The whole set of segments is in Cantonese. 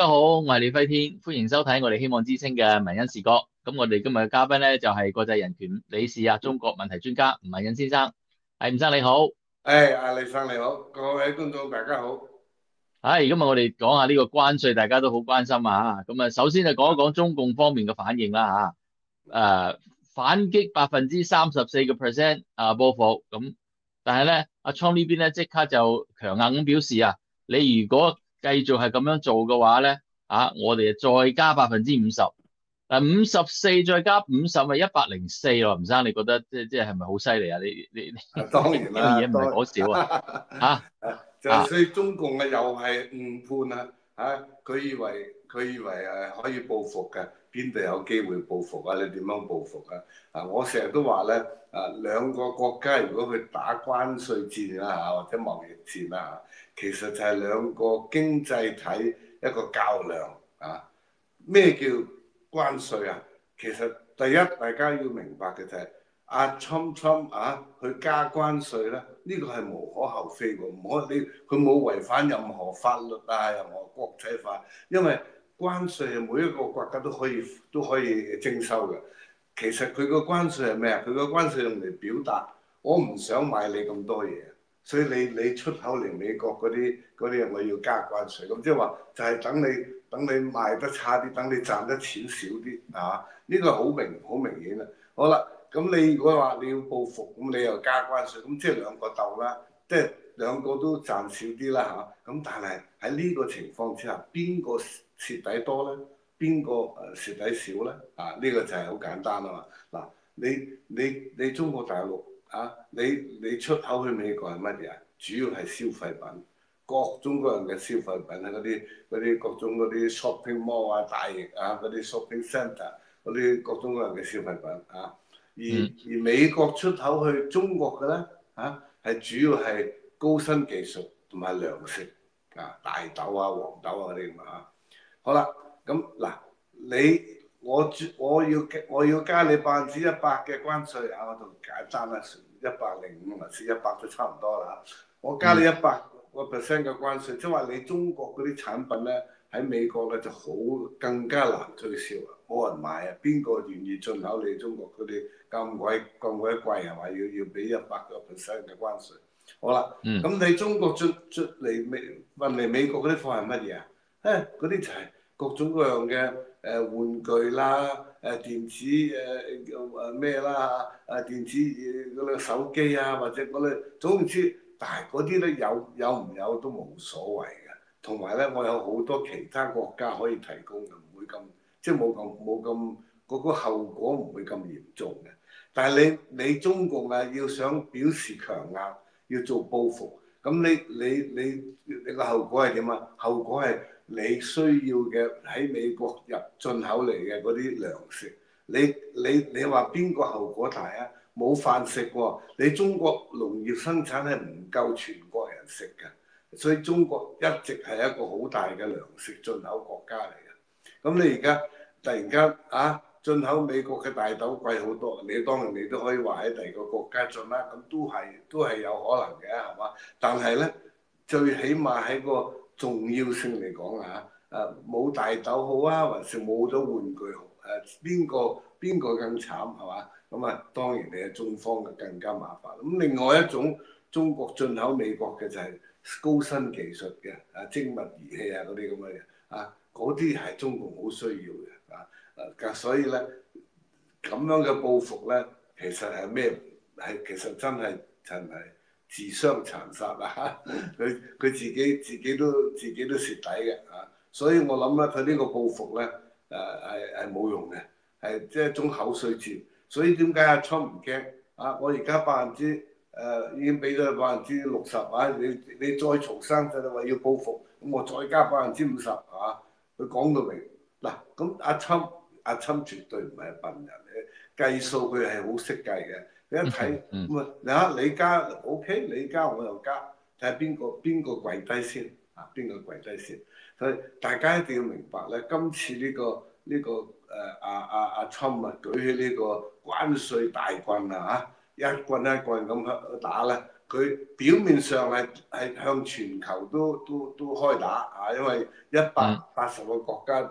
大家好，我係李輝天，歡迎收睇我哋希望之聲嘅文恩視角。咁我哋今日嘅嘉賓咧就係國際人權理事中國問題專家吳文恩先生。係吳生你好。 阿李生你好，各位觀眾大家好。 今日我哋講下呢個關稅，大家都好關心啊。咁啊，首先就講一講中共方面嘅反應啦反擊34%報復咁，但係咧阿倉呢邊咧即刻就強硬咁表示你如果繼續係咁樣做嘅話咧我哋再加50%。54再加50咪104咯，吳生你覺得即係咪好犀利啊？你當然呢樣啦， 嘢唔係講笑啊就係所以中共又係誤判佢以為可以報復嘅，邊度有機會報復啊？你點樣報復啊？我成日都話咧兩個國家如果去打關稅戰或者貿易戰其實就係兩個經濟體一個較量咩叫關稅啊？其實第一大家要明白嘅就係侵去加關稅咧，呢個係無可厚非嘅，唔可你佢冇違反任何法律任何國際法，因為關稅係每一個國家都可以徵收嘅。其實佢個關稅係咩啊？佢個關稅用嚟表達我唔想買你咁多嘢，所以你出口嚟美國嗰啲我要加關稅，咁即係話就係等你賣得差啲，等你賺得錢少啲呢個好明顯啦。好啦，咁你如果話你要報復，咁你又加關稅，咁即係兩個鬥啦，即係兩個都賺少啲啦咁但係喺呢個情況之下，邊個蝕底多咧？邊個蝕底少咧？呢個就係好簡單啊嘛。嗱，你中國大陸你出口去美國係乜嘢啊？主要係消費品，各種各樣嘅消費品嗰啲各種嗰啲 shopping mall 大型嗰啲 shopping centre 嗰啲各種各樣嘅消費品而美國出口去中國嘅咧係主要係高新技術同埋糧食大豆黃豆嗰啲咁好啦，咁嗱我要加你100%嘅關稅我就簡單啦，105還是100都差唔多啦我加你100%嘅關稅，即係話你中國嗰啲產品咧喺美國咧就更加難推銷冇人買邊個願意進口你中國嗰啲咁鬼貴係嘛？要俾100%嘅關稅。好啦，咁你中國進嚟運嚟美國嗰啲貨係乜嘢啊？嗰啲就係各種各樣嘅玩具啦，電子咩啦電子嗰啲手機或者嗰啲總之，但係嗰啲咧有唔有都冇所謂嘅。同埋咧，我有好多其他國家可以提供嘅，唔會咁即係冇咁嗰個後果唔會咁嚴重嘅。但係你中共要想表示強硬，要做報復，咁你個後果係點啊？後果係你需要嘅喺美國進口嚟嘅嗰啲糧食，你話邊個後果大啊？冇飯食喎！你中國農業生產係唔夠全國人食嘅，所以中國一直係一個好大嘅糧食進口國家嚟嘅。咁你而家突然間進口美國嘅大豆貴好多，你當然你都可以話喺第二個國家進啦，咁都係有可能嘅，係嘛？但係咧，最起碼喺個重要性嚟講冇大豆好還是冇咗玩具好？邊個更慘係嘛？咁當然你係中方嘅更加麻煩。咁另外一種中國進口美國嘅就係高新技術嘅精密儀器嗰啲咁嘅嘢嗰啲係中國好需要嘅所以咧咁樣嘅報復咧，其實係咩？其實真係自相殘殺佢自己都蝕底嘅所以我諗咧，佢呢個報復咧係冇用嘅，係即係一種口水戰。所以點解阿川唔驚我而家已經俾咗60%你再重生就話要報復，咁我再加50%佢講到明嗱，咁阿侵絕對唔係笨人嚟，計數佢係好識計嘅。你一睇你加 OK， 你加我又加，睇下邊個跪低先邊個跪低先。所以大家一定要明白咧，今次阿侵舉起呢個關稅大棍一棍一棍咁打咧， 佢表面上係向全球都開打啊，因為180個國家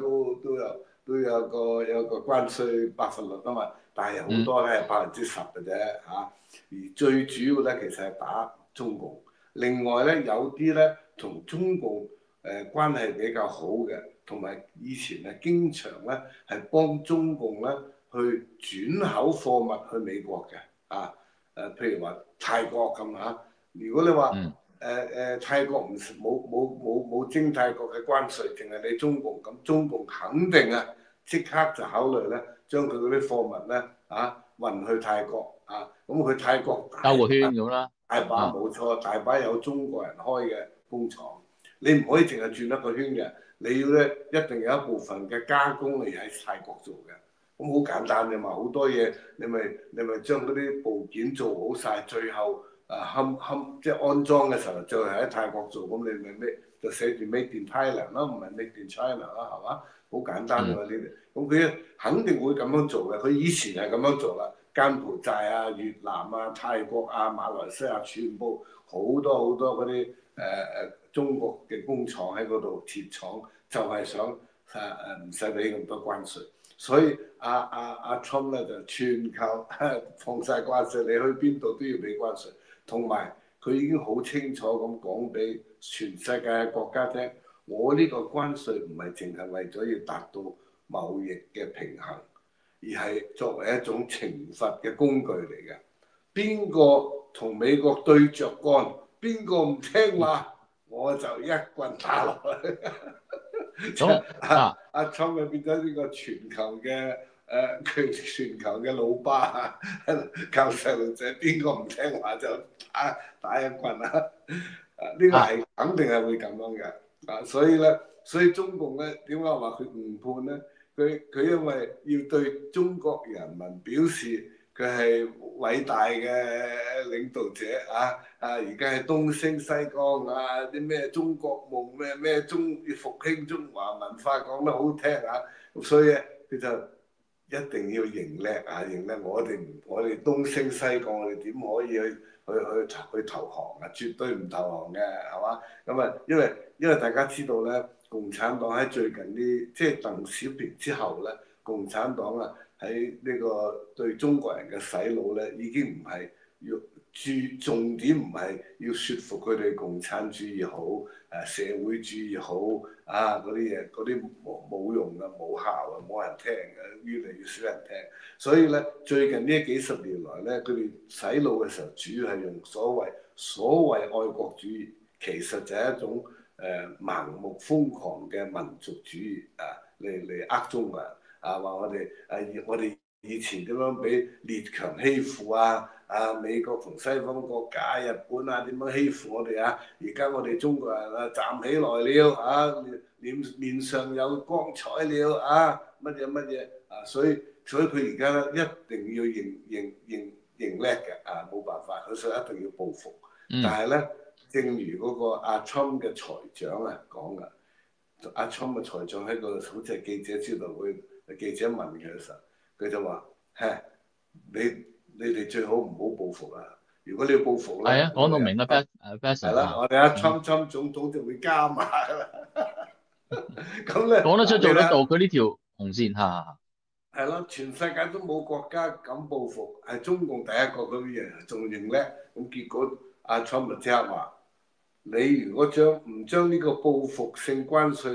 都有個關稅百分率啊嘛，但係好多咧係10%嘅啫嚇。而最主要咧其實係打中共，另外咧有啲咧同中共關係比較好嘅，同埋以前係經常咧係幫中共咧去轉口貨物去美國嘅啊。譬如話泰國咁嚇，如果你話泰國冇徵泰國嘅關稅，淨係你中共咁，中共肯定啊即刻就考慮咧，將佢嗰啲貨物咧運去泰國啊，咁佢泰國兜個圈咁啦， 大把冇錯，大把有中國人開嘅工廠，你唔可以淨係轉一個圈嘅，你要咧一定有一部分嘅加工你喺泰國做嘅。咁好簡單啫嘛，好多嘢你咪將嗰啲部件做好晒，最後即係安裝嘅時候，就係喺泰國做，咁你咪就寫住 Made in Thailand 啦，唔係 Made in China 啦，係嘛？好簡單㗎嘛呢啲，咁佢肯定會咁樣做嘅，佢以前係咁樣做啦，柬埔寨啊、越南啊、泰國啊、馬來西亞全部好多嗰啲中國嘅工廠喺嗰度鐵廠，就係想唔使俾咁多關稅。所以阿 Trump 咧就全球放晒關稅，你去邊度都要俾關稅，同埋佢已經好清楚咁講俾全世界嘅國家聽，我呢個關稅唔係淨係為咗要達到貿易嘅平衡，而係作為一種懲罰嘅工具嚟嘅。邊個同美國對着幹，邊個唔聽話，我就一棍打落去。咁阿 Trump 就變咗呢個全球嘅佢全球嘅老爸，教細路仔邊個唔聽話就打一棍啦。呢個係肯定係會咁樣嘅。所以中共咧點解話佢誤判咧？佢因為要對中國人民表示佢係偉大嘅領導者而家係東升西降啲咩中國夢咩要復興中華文化講得好聽咁所以佢就一定要認叻認叻，我哋東升西降，我哋點可以去投降啊？絕對唔投降嘅，係嘛？咁因為大家知道咧，共產黨喺最近啲即係鄧小平之後咧，共產黨喺呢個對中國人嘅洗腦咧，已經唔係要重點唔係要説服佢哋共產主義好，社會主義好嗰啲嘢，嗰啲冇用嘅，冇效嘅，冇人聽嘅，越嚟越少人聽。所以咧，最近呢幾十年來咧，佢哋洗腦嘅時候，主要係用所謂愛國主義，其實就係一種盲目瘋狂嘅民族主義嚟呃中國人。話我哋以前點樣俾列強欺負美國同西方國家、日本點樣欺負我哋而家我哋中國人站起來了面上有光彩了乜嘢所以佢而家咧一定要認叻嘅冇辦法，佢所以一定要報復。但係咧，正如嗰個阿 Trump 嘅財長講嘅，阿 Trump 嘅財長喺個好似係記者招待會。記者問佢嘅時候，佢就話：你哋最好唔好報復啦。如果你要報復咧， 講到明啦係啦，我哋阿 Trump 總統就會加碼啦。咁咧講得出做得到，佢呢條紅線係咯，全世界都冇國家敢報復，係中共第一個咁樣，仲認叻。咁結果阿 Trump 就即刻話：你如果唔將呢個報復性關稅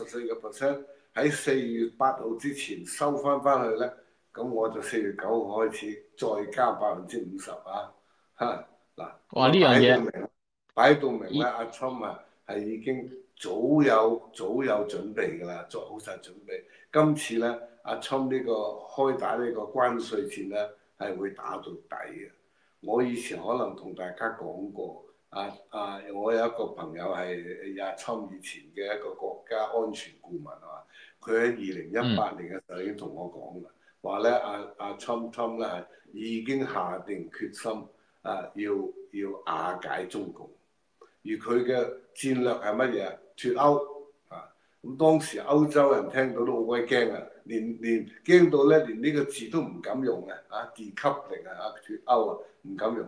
34%喺4月8號之前收翻去咧，咁我就4月9號開始再加50%嗱， 哇！呢樣嘢擺到明咧，阿 Trump 係已經早有準備㗎啦，做好晒準備。今次咧，阿 Trump 呢個開打呢個關稅戰咧，係會打到底嘅。我以前可能同大家講過。我有一個朋友係阿 Trump 以前嘅一個國家安全顧問佢喺2018年嘅時候已經同我講啦，話咧阿 Trump 咧係已經下定決心要瓦解中共，而佢嘅戰略係乜嘢？脫歐咁當時歐洲人聽到都好鬼驚連驚到咧連呢個字都唔敢用decoupling脫歐唔敢用。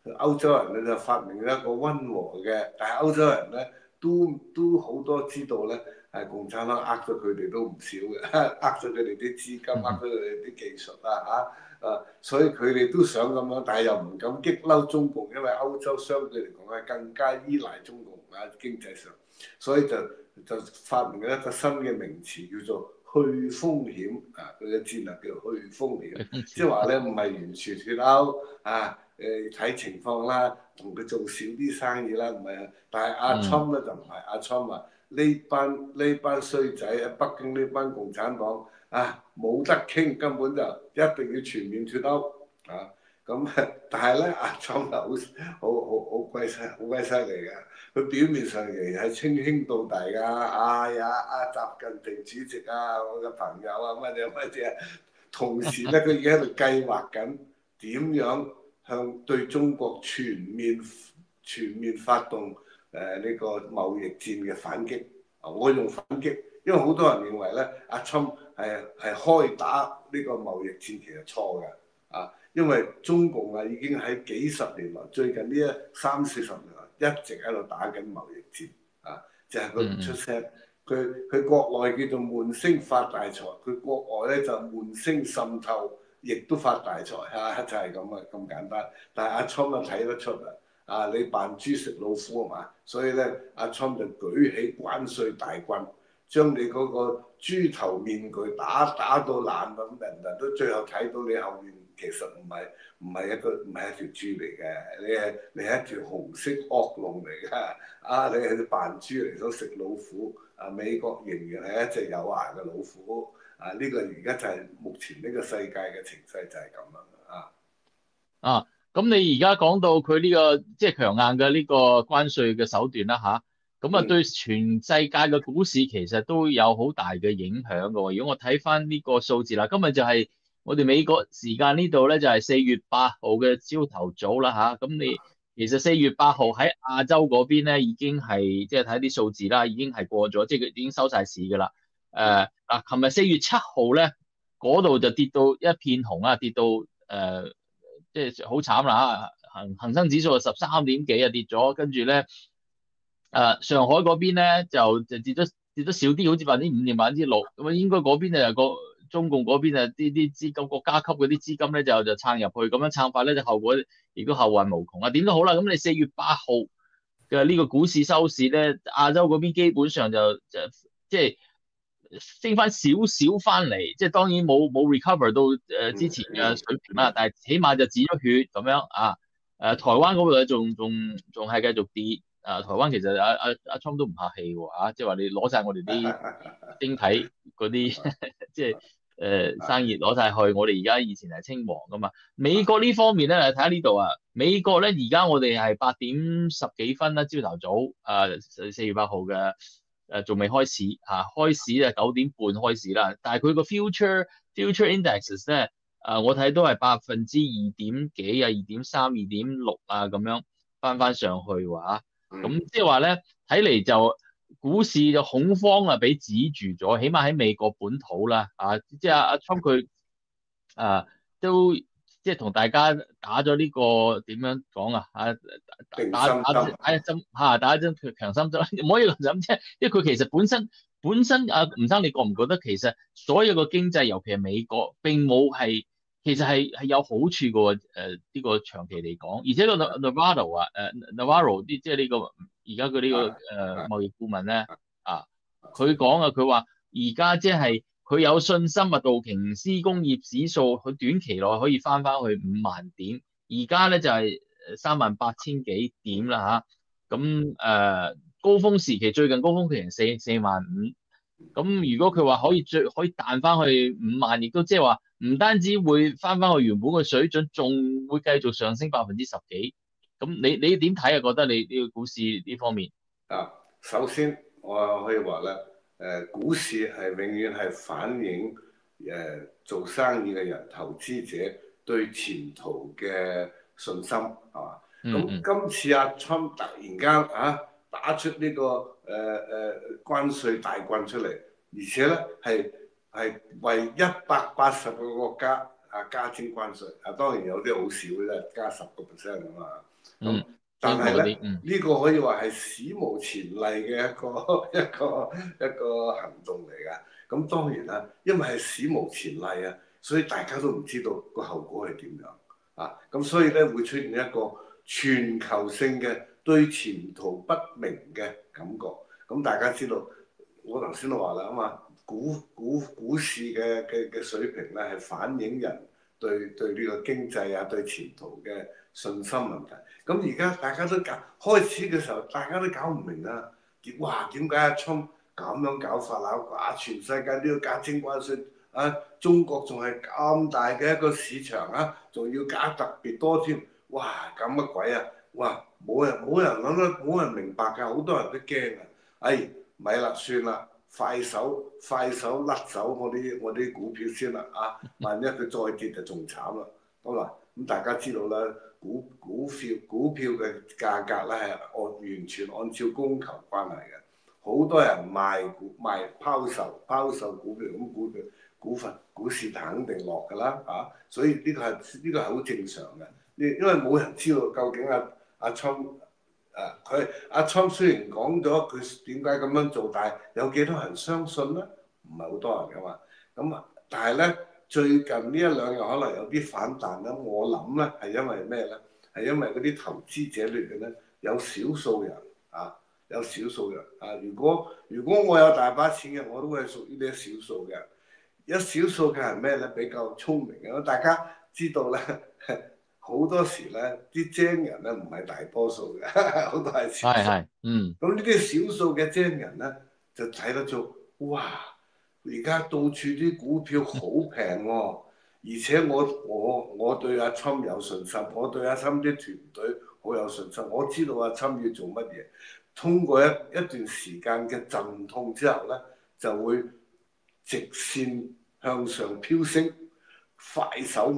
歐洲人咧就發明咗一個溫和嘅，但係歐洲人咧都好多知道咧係共產黨呃咗佢哋都唔少嘅，呃咗佢哋啲資金，呃咗佢哋啲技術所以佢哋都想咁樣，但係又唔敢激嬲中共，因為歐洲相對嚟講係更加依賴中共經濟上，所以就發明咗一個新嘅名詞叫做去風險佢嘅戰略叫去風險，即係話咧唔係完全脫歐睇情況啦，同佢做少啲生意啦，唔係但係阿 Trump 咧就唔係，阿 Trump 話呢班衰仔喺北京呢班共產黨冇得傾，根本就一定要全面脫歐咁但係咧阿 Trump 就好鬼犀利㗎，佢表面上仍然係稱兄道弟㗎，哎呀習近平主席我嘅朋友乜嘢，同時咧佢已經喺度計劃緊點樣向對中國全面發動呢個貿易戰嘅反擊。我用反擊，因為好多人認為咧，阿 Trump 係開打呢個貿易戰，其實錯嘅因為中共已經喺幾十年來，最近呢30-40年來一直喺度打緊貿易戰就係佢唔出聲，佢國內叫做悶聲發大財，佢國外咧就悶聲滲透，亦都發大財就係咁簡單。但係阿 Trump 就睇得出你扮豬食老虎嘛，所以咧阿 Trump 就舉起關稅大軍，將你嗰個豬頭面具打到爛咁，人都最後睇到你後面其實唔係一條豬嚟嘅，你係一條紅色惡龍嚟㗎，你係扮豬嚟想食老虎，美國仍然係一隻有牙嘅老虎，呢個而家就係目前呢個世界嘅情勢就係咁啦咁你而家講到佢呢個即係強硬嘅呢個關稅嘅手段啦咁對全世界嘅股市其實都有好大嘅影響嘅喎。如果我睇翻呢個數字啦，今日就係我哋美國時間呢度咧就係4月8號嘅朝頭早啦咁你其實4月8號喺亞洲嗰邊咧已經係即係睇啲數字啦，已經係過咗，即係佢已經收晒市㗎啦。琴日4月7號咧嗰度就跌到一片紅跌到即係好慘啦恒生指數13點幾跌咗，跟住咧上海嗰邊咧就跌咗少啲，好似5%定6%，咁應該嗰邊就中共嗰邊啲資金國家級嗰啲資金咧就撐入去，咁樣撐法咧就後果亦都後患無窮點都好啦。咁你4月8號嘅呢個股市收市咧，亞洲嗰邊基本上就即係升翻少少翻嚟，即係當然冇 recover 到之前嘅水平啦，但係起碼就止咗血咁樣台灣嗰度咧仲係繼續跌。台灣其實阿 Trump 都唔客氣喎即係話你攞晒我哋啲晶體嗰啲即係生意攞晒去，我哋而家以前係稱王噶嘛。美國呢方面咧，睇下呢度美國咧而家我哋係8點10幾分啦，朝頭早4月8號嘅仲未開市開市咧9點半開市啦，但係佢個 future indexes 咧我睇都係2.幾%、2.3、2.6咁樣翻上去喎咁即係話咧，睇嚟就股市就恐慌俾止住咗，起碼喺美國本土啦即係阿 Trump 佢都即係同大家打咗呢個點樣講打一針強心針，唔可以咁啫，因為佢其實本身吳生你覺唔覺得其實所有個經濟，尤其係美國並冇其實係有好處嘅喎呢個長期嚟講，而且個 Navarro 即係呢個而家佢呢個貿易顧問咧佢講佢話而家即係佢有信心道瓊斯工業指數佢短期內可以翻去5萬點，而家咧就係38000幾點啦咁高峰時期最近高峰期係4萬5。咁如果佢話可以彈翻去5萬，亦都即係話唔單止會翻去原本嘅水準，仲會繼續上升10幾。咁你點睇覺得你呢個股市呢方面首先我可以話咧，股市係永遠係反映做生意嘅人、投資者對前途嘅信心係嘛？咁今次阿 Trump 突然間打出呢個關稅大棍出嚟，而且咧係為180個國家加徵關稅，當然有啲好少嘅啫，加10%咁啊。咁但英國係咧， 啲呢個可以話係史無前例嘅一個行動嚟㗎。咁當然啦，因為係史無前例啊，所以大家都唔知道個後果係點樣啊。咁所以咧會出現一個全球性嘅對前途不明嘅感覺。咁大家知道，我頭先都話啦啊嘛，股市嘅水平咧係反映人對呢個經濟啊對前途嘅信心問題。咁而家大家都開始嘅時候，大家都搞唔明啊！哇，點解阿聰咁樣搞法啊？全世界都要加徵關稅啊！中國仲係咁大嘅一個市場啊，仲要加特別多添！哇，咁乜鬼啊！哇，冇人諗得，冇人明白㗎，好多人都驚啊！哎，咪啦，算啦，快手甩走我啲股票先啦啊！萬一佢再跌就仲慘啦。好啦，咁大家知道啦，股票嘅價格咧係完全按照供求關係嘅，好多人拋售股票，咁股市肯定落㗎啦啊！所以呢個係好正常嘅，因為冇人知道究竟阿聰阿聰雖然講咗佢點解咁樣做，但係有幾多人相信咧？唔係好多人㗎嘛。咁但係咧。最近呢一兩日可能有啲反彈啦，我諗咧係因為咩咧？係因為嗰啲投資者裏邊咧有少數人啊，如果我有大把錢嘅，我都會係屬於呢一少數嘅。一少數嘅係咩咧？比較聰明嘅，大家知道咧，好多時咧啲精人咧唔係大多數嘅，好多係少數。咁呢啲少數嘅精人咧就睇得出，哇！而家到處啲股票好平喎，而且我對阿侵有信心，我對阿侵啲團隊好有信心，我知道阿侵要做乜嘢。通過一段時間嘅陣痛之後咧，就會直線向上飆升，快手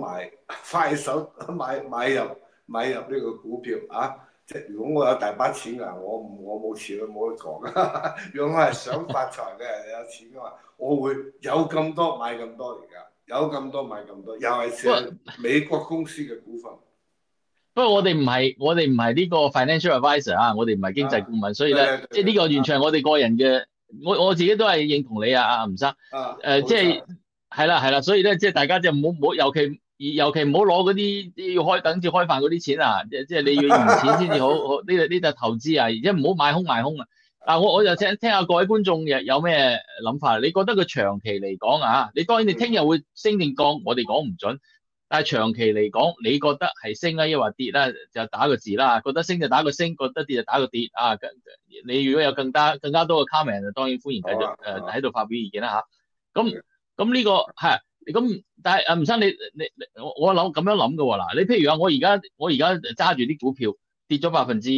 買入呢個股票啊！即係如果我有大把錢㗎，我冇錢冇得講啊！如果我係想發財嘅人有錢嘅話，我會有咁多買咁多而家，有咁多買咁多，又係寫美國公司嘅股份。 不過我哋唔係呢個 financial advisor 啊，我哋唔係經濟顧問，所以咧，即係呢個完全係我哋個人嘅，我自己都係認同你啊，吳生。即係係啦，所以咧，即係大家就唔好，尤其唔好攞嗰啲要等住開飯嗰啲錢啊，即係你要贏錢先至好呢個投資啊，而且唔好買空啊。但係我就聽下各位觀眾有咩諗法？你覺得佢長期嚟講啊，你當然你聽日會升定降，我哋講唔準。但係長期嚟講，你覺得係升啊，抑或跌啦？就打個字啦。覺得升就打個升，覺得跌就打個跌啊。你如果有更加多嘅 comment，就當然歡迎繼續喺度發表意見啦嚇。咁呢個係咁，但係吳生我諗咁樣諗嘅喎嗱。你譬如話我而家揸住啲股票跌咗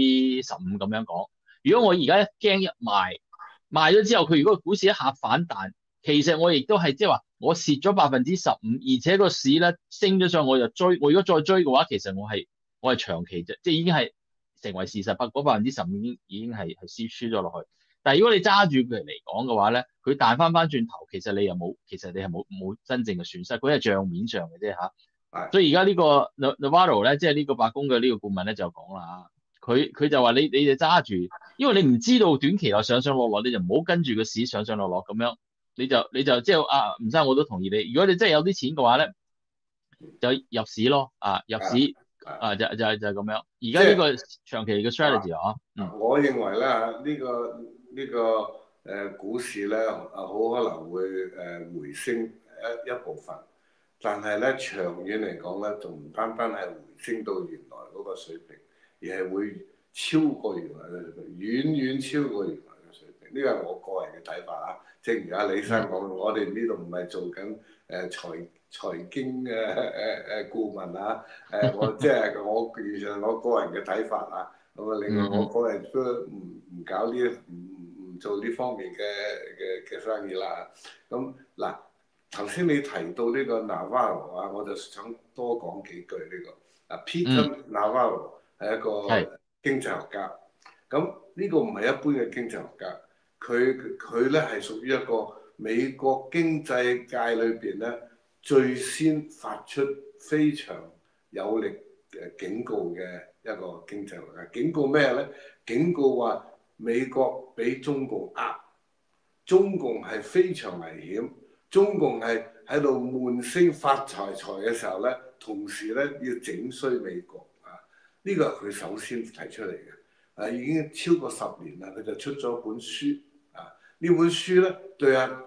15%咁樣講，如果我而家一驚一賣咗之後，佢如果股市一下反彈，其實我亦都係即係話。我蝕咗15%，而且個市咧升咗上，我就追。我如果再追嘅話，其實我係長期啫，即係已經係成為事實。嗰15%已經係輸咗落去。但係如果你揸住佢嚟講嘅話咧，佢彈翻轉頭，其實你係冇真正嘅損失，佢係帳面上嘅啫嚇。所以而家呢個 Navarro 咧，即係呢個白宮嘅呢個顧問咧就講啦嚇，佢就話你就揸住，因為你唔知道短期內上落，你就唔好跟住個市上落咁樣。你就即係吳生我都同意你。如果你真係有啲錢嘅話咧，就入市咯入市就咁樣。而家呢個長期嘅 strategy 我認為咧呢個股市咧好可能會回升一部分，但係咧長遠嚟講咧，就唔單係回升到原來嗰個水平，而係會超過原來嘅水平，遠超過原來嘅水平。呢個係我個人嘅睇法啊。正如阿李生講，我哋呢度唔係做緊財經嘅顧問啊。我即係我完全我個人嘅睇法啊。咁啊，另外我個人都唔搞唔做呢方面嘅生意啦。咁嗱，頭先你提到呢個 Navarro 啊，我就想多講幾句呢個。Peter Navarro 係一個經濟學家。咁呢個唔係一般嘅經濟學家。佢咧係屬於一個美國經濟界裏邊咧最先發出非常有力警告嘅一個經濟學家。警告咩咧？警告話美國俾中共呃，中共係非常危險，中共係喺度悶聲發財財嘅時候咧，同時咧要整衰美國啊！呢個係佢首先提出嚟嘅。已經超過10年啦，佢就出咗本書啊！呢本書咧對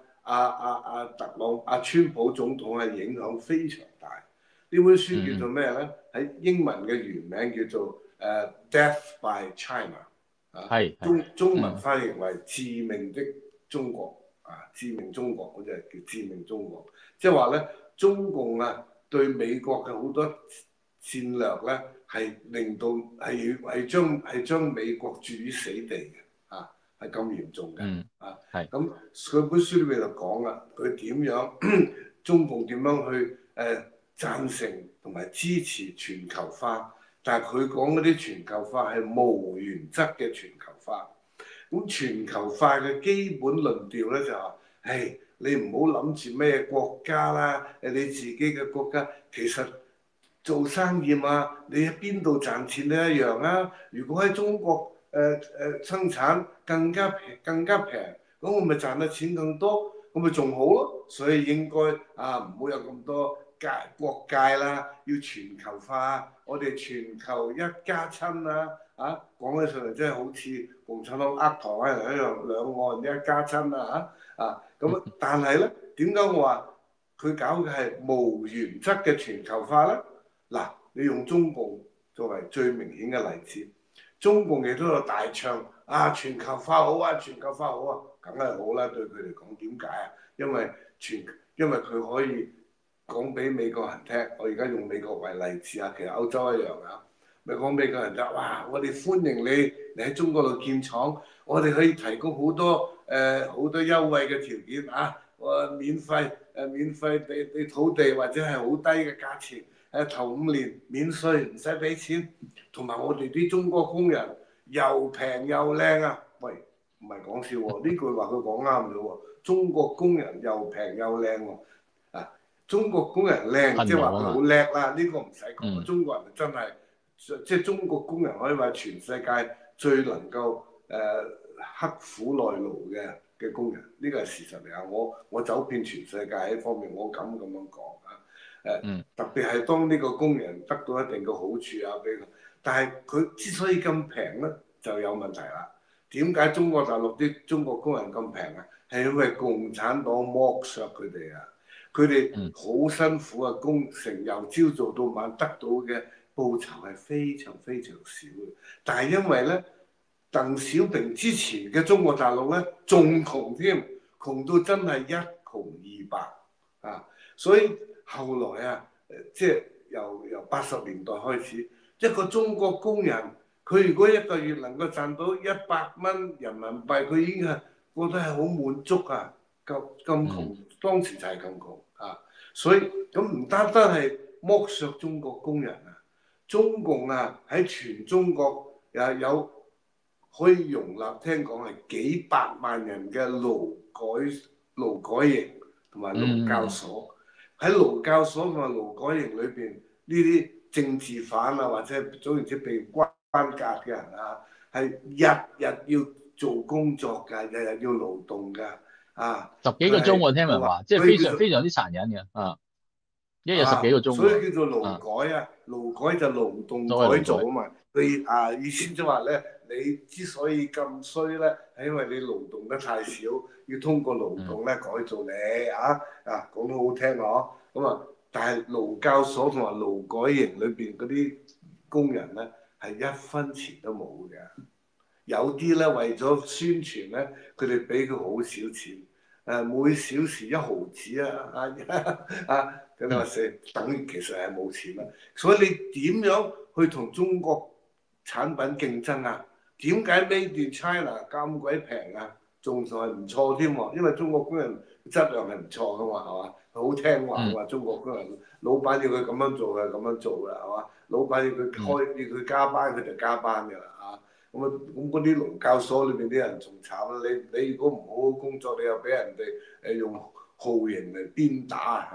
川普總統係影響非常大。呢本書叫做咩咧？喺英文嘅原名叫做Death by China 啊，中文翻譯為致命的中國啊，致命中國好似係叫致命中國，即係話咧中共啊對美國嘅好多戰略咧。係令到係將美國置於死地嘅啊，係咁嚴重嘅啊。咁佢本書裏面就講啦，佢點樣中共點樣去贊成同埋支持全球化，但係佢講嗰啲全球化係無原則嘅全球化。咁全球化嘅基本論調咧就話，你唔好諗住咩國家啦，你自己嘅國家其實。做生意嘛，你喺邊度賺錢都一樣啊！如果喺中國生產更加平，咁我咪賺得錢更多，咁咪仲好咯。所以應該唔好有咁多國界啦，要全球化。我哋全球一家親啊！講起上嚟真係好似共產黨呃台灣人一樣，兩岸一家親咁但係咧，點解我話佢搞嘅係無原則嘅全球化咧？嗱，你用中共作為最明顯嘅例子，中共亦都有大唱全球化好啊，全球化好啊，梗係好啦，對佢嚟講點解啊？因為佢可以講俾美國人聽，我而家用美國為例子啊，其實歐洲一樣咪講俾美國人聽，哇！我哋歡迎你喺中國度建廠，我哋可以提供好多優惠嘅條件免費地土地或者係好低嘅價錢。頭5年免稅唔使俾錢，同埋我哋啲中國工人又平又靚啊！喂，唔係講笑喎，呢句話佢講啱咗喎。中國工人又平又靚喎，中國工人靚，即係話佢好叻啦。呢個唔使講，中國人真係即係中國工人可以話全世界最能夠刻苦耐勞嘅工人，呢個係事實嚟啊！我走遍全世界喺方面，我敢咁樣講啊！特別係當呢個工人得到一定嘅好處俾佢，但係佢之所以咁平咧，就有問題啦。點解中國大陸啲中國工人咁平啊？係因為共產黨剝削佢哋啊！佢哋好辛苦啊，工程由朝做到晚，得到嘅報酬係非常非常少嘅。但係因為咧，鄧小平之前嘅中國大陸咧仲窮添，窮到真係一窮二白啊！所以後來即係由80年代開始，一個中國工人，佢如果一個月能夠賺到100蚊人民幣，佢已經係覺得係好滿足啊！咁窮，當時就係咁窮所以咁唔單單係剝削中國工人中共喺全中國有可以容納，聽講係幾百萬人嘅勞改營同埋勞教所。喺勞教所同埋勞改營裏邊，呢啲政治犯或者總言之被關格嘅人係日日要做工作㗎，日日要勞動㗎 10幾個鐘我聽聞話，即係非常之殘忍嘅一日10幾個鐘所以叫做勞改勞改就勞動改造嘛。佢意思即係話咧，你之所以咁衰咧，係因為你勞動得太少，要通過勞動咧改造你講得好聽但係勞教所同埋勞改營裏邊嗰啲工人咧係1分錢都冇嘅，有啲咧為咗宣傳咧，佢哋俾佢好少錢，每小時1毫子咁你話等於其實係冇錢啦。所以你點樣去同中國產品競爭點解 Made in China 咁鬼平仲係唔錯添喎？因為中國工人質量係唔錯噶嘛，係嘛？好聽話喎，中國工人，老闆要佢咁樣做嘅，咁樣做啦，係嘛？老闆要佢加班，佢就加班㗎啦咁嗰啲勞教所裏邊啲人仲慘啦！你如果唔好好工作，你又俾人哋用酷刑嚟鞭打係嘛？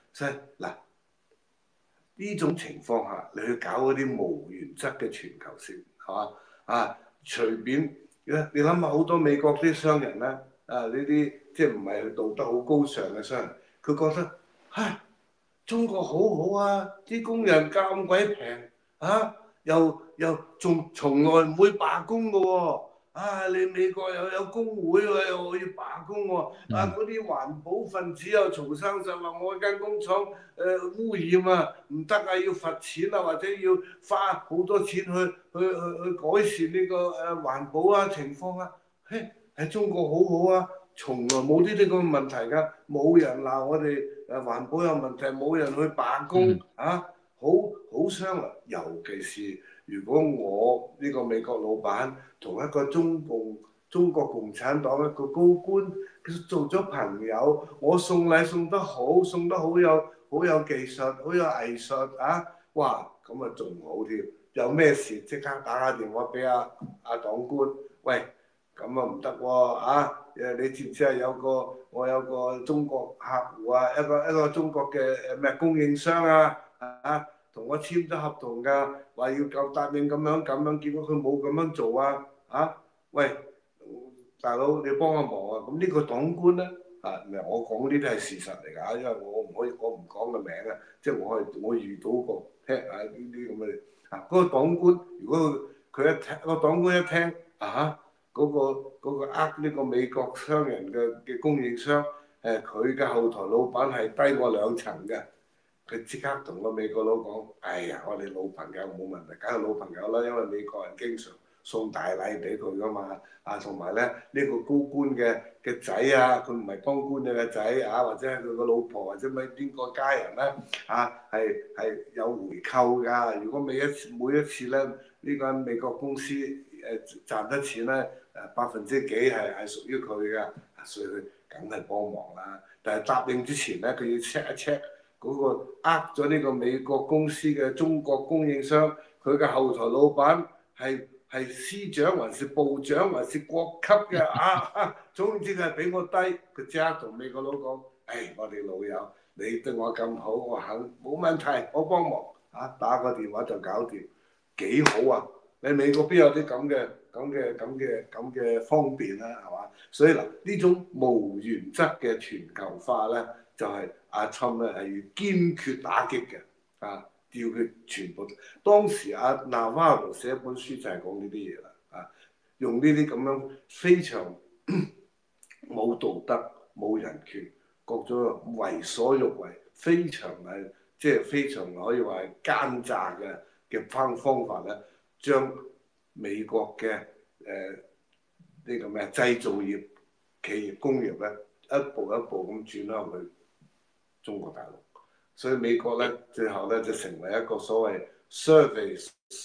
所以嗱呢種情況下，你去搞嗰啲無原則嘅全球性係嘛隨便你諗下好多美國啲商人咧呢啲即係唔係道德好高尚嘅商人，佢覺得中國好好啊，啲工人咁鬼平又仲從來唔會罷工嘅喎。你美國又有工會喎，又可以罷工喎。嗰啲環保分子又嘈生就話我間工廠污染啊，唔得啊，要罰錢啊，或者要花好多錢去改善呢個環保啊情況啊。喺中國好好啊，從來冇呢啲咁嘅問題㗎，冇人鬧我哋環保有問題，冇人去罷工好傷啊！尤其是如果我呢個美國老闆同一個中國共產黨一個高官，佢做咗朋友，我送禮送得好，送得好有技術，好有藝術哇！咁啊仲好添，有咩事即刻打下電話俾阿黨官，喂，咁啊唔得喎你知唔知我有個中國客戶啊，一個中國嘅咩供應商同我簽咗合同㗎，話要夠答應咁樣，結果佢冇咁樣做喂，大佬你幫我忙啊！咁呢個黨官咧我講呢啲係事實嚟㗎，因為我唔講個名即係我遇到過聽呢啲咁嘅嗰個黨官，如果佢一聽個黨官一聽嗰個呢個美國商人嘅供應商佢嘅後台老闆係低我2層嘅。佢即刻同個美國佬講：哎呀，我哋老朋友冇問題，梗係老朋友啦，因為美國人經常送大禮俾佢噶嘛。同埋咧呢個高官嘅仔佢唔係當官嘅仔或者係佢個老婆或者邊個家人咧係有回扣㗎。如果每一次咧呢間美國公司賺得錢咧%幾係屬於佢嘅，所以佢梗係幫忙啦。但係答應之前咧，佢要 check 一 check。嗰個咗呢個美國公司嘅中國供應商，佢嘅後台老闆係司長還是部長還是國級嘅總之佢係比我低，佢即刻同美國佬講：我哋老友，你對我咁好，我肯冇問題，我幫忙打個電話就搞掂，幾好啊！你美國邊有啲咁嘅方便啦，係嘛？所以嗱，呢種無原則嘅全球化咧，就係阿侵咧係要堅決打擊嘅叫佢全部。當時阿納瓦羅寫一本書就係講呢啲嘢啦用呢啲咁樣非常冇道德、冇人權、各種為所欲為、非常即係非常可以話係奸詐嘅方法咧，將美國嘅呢個咩製造業、企業、工業咧一步一步咁轉咗去中國大陸，所以美國咧最後咧就成為一個所謂 service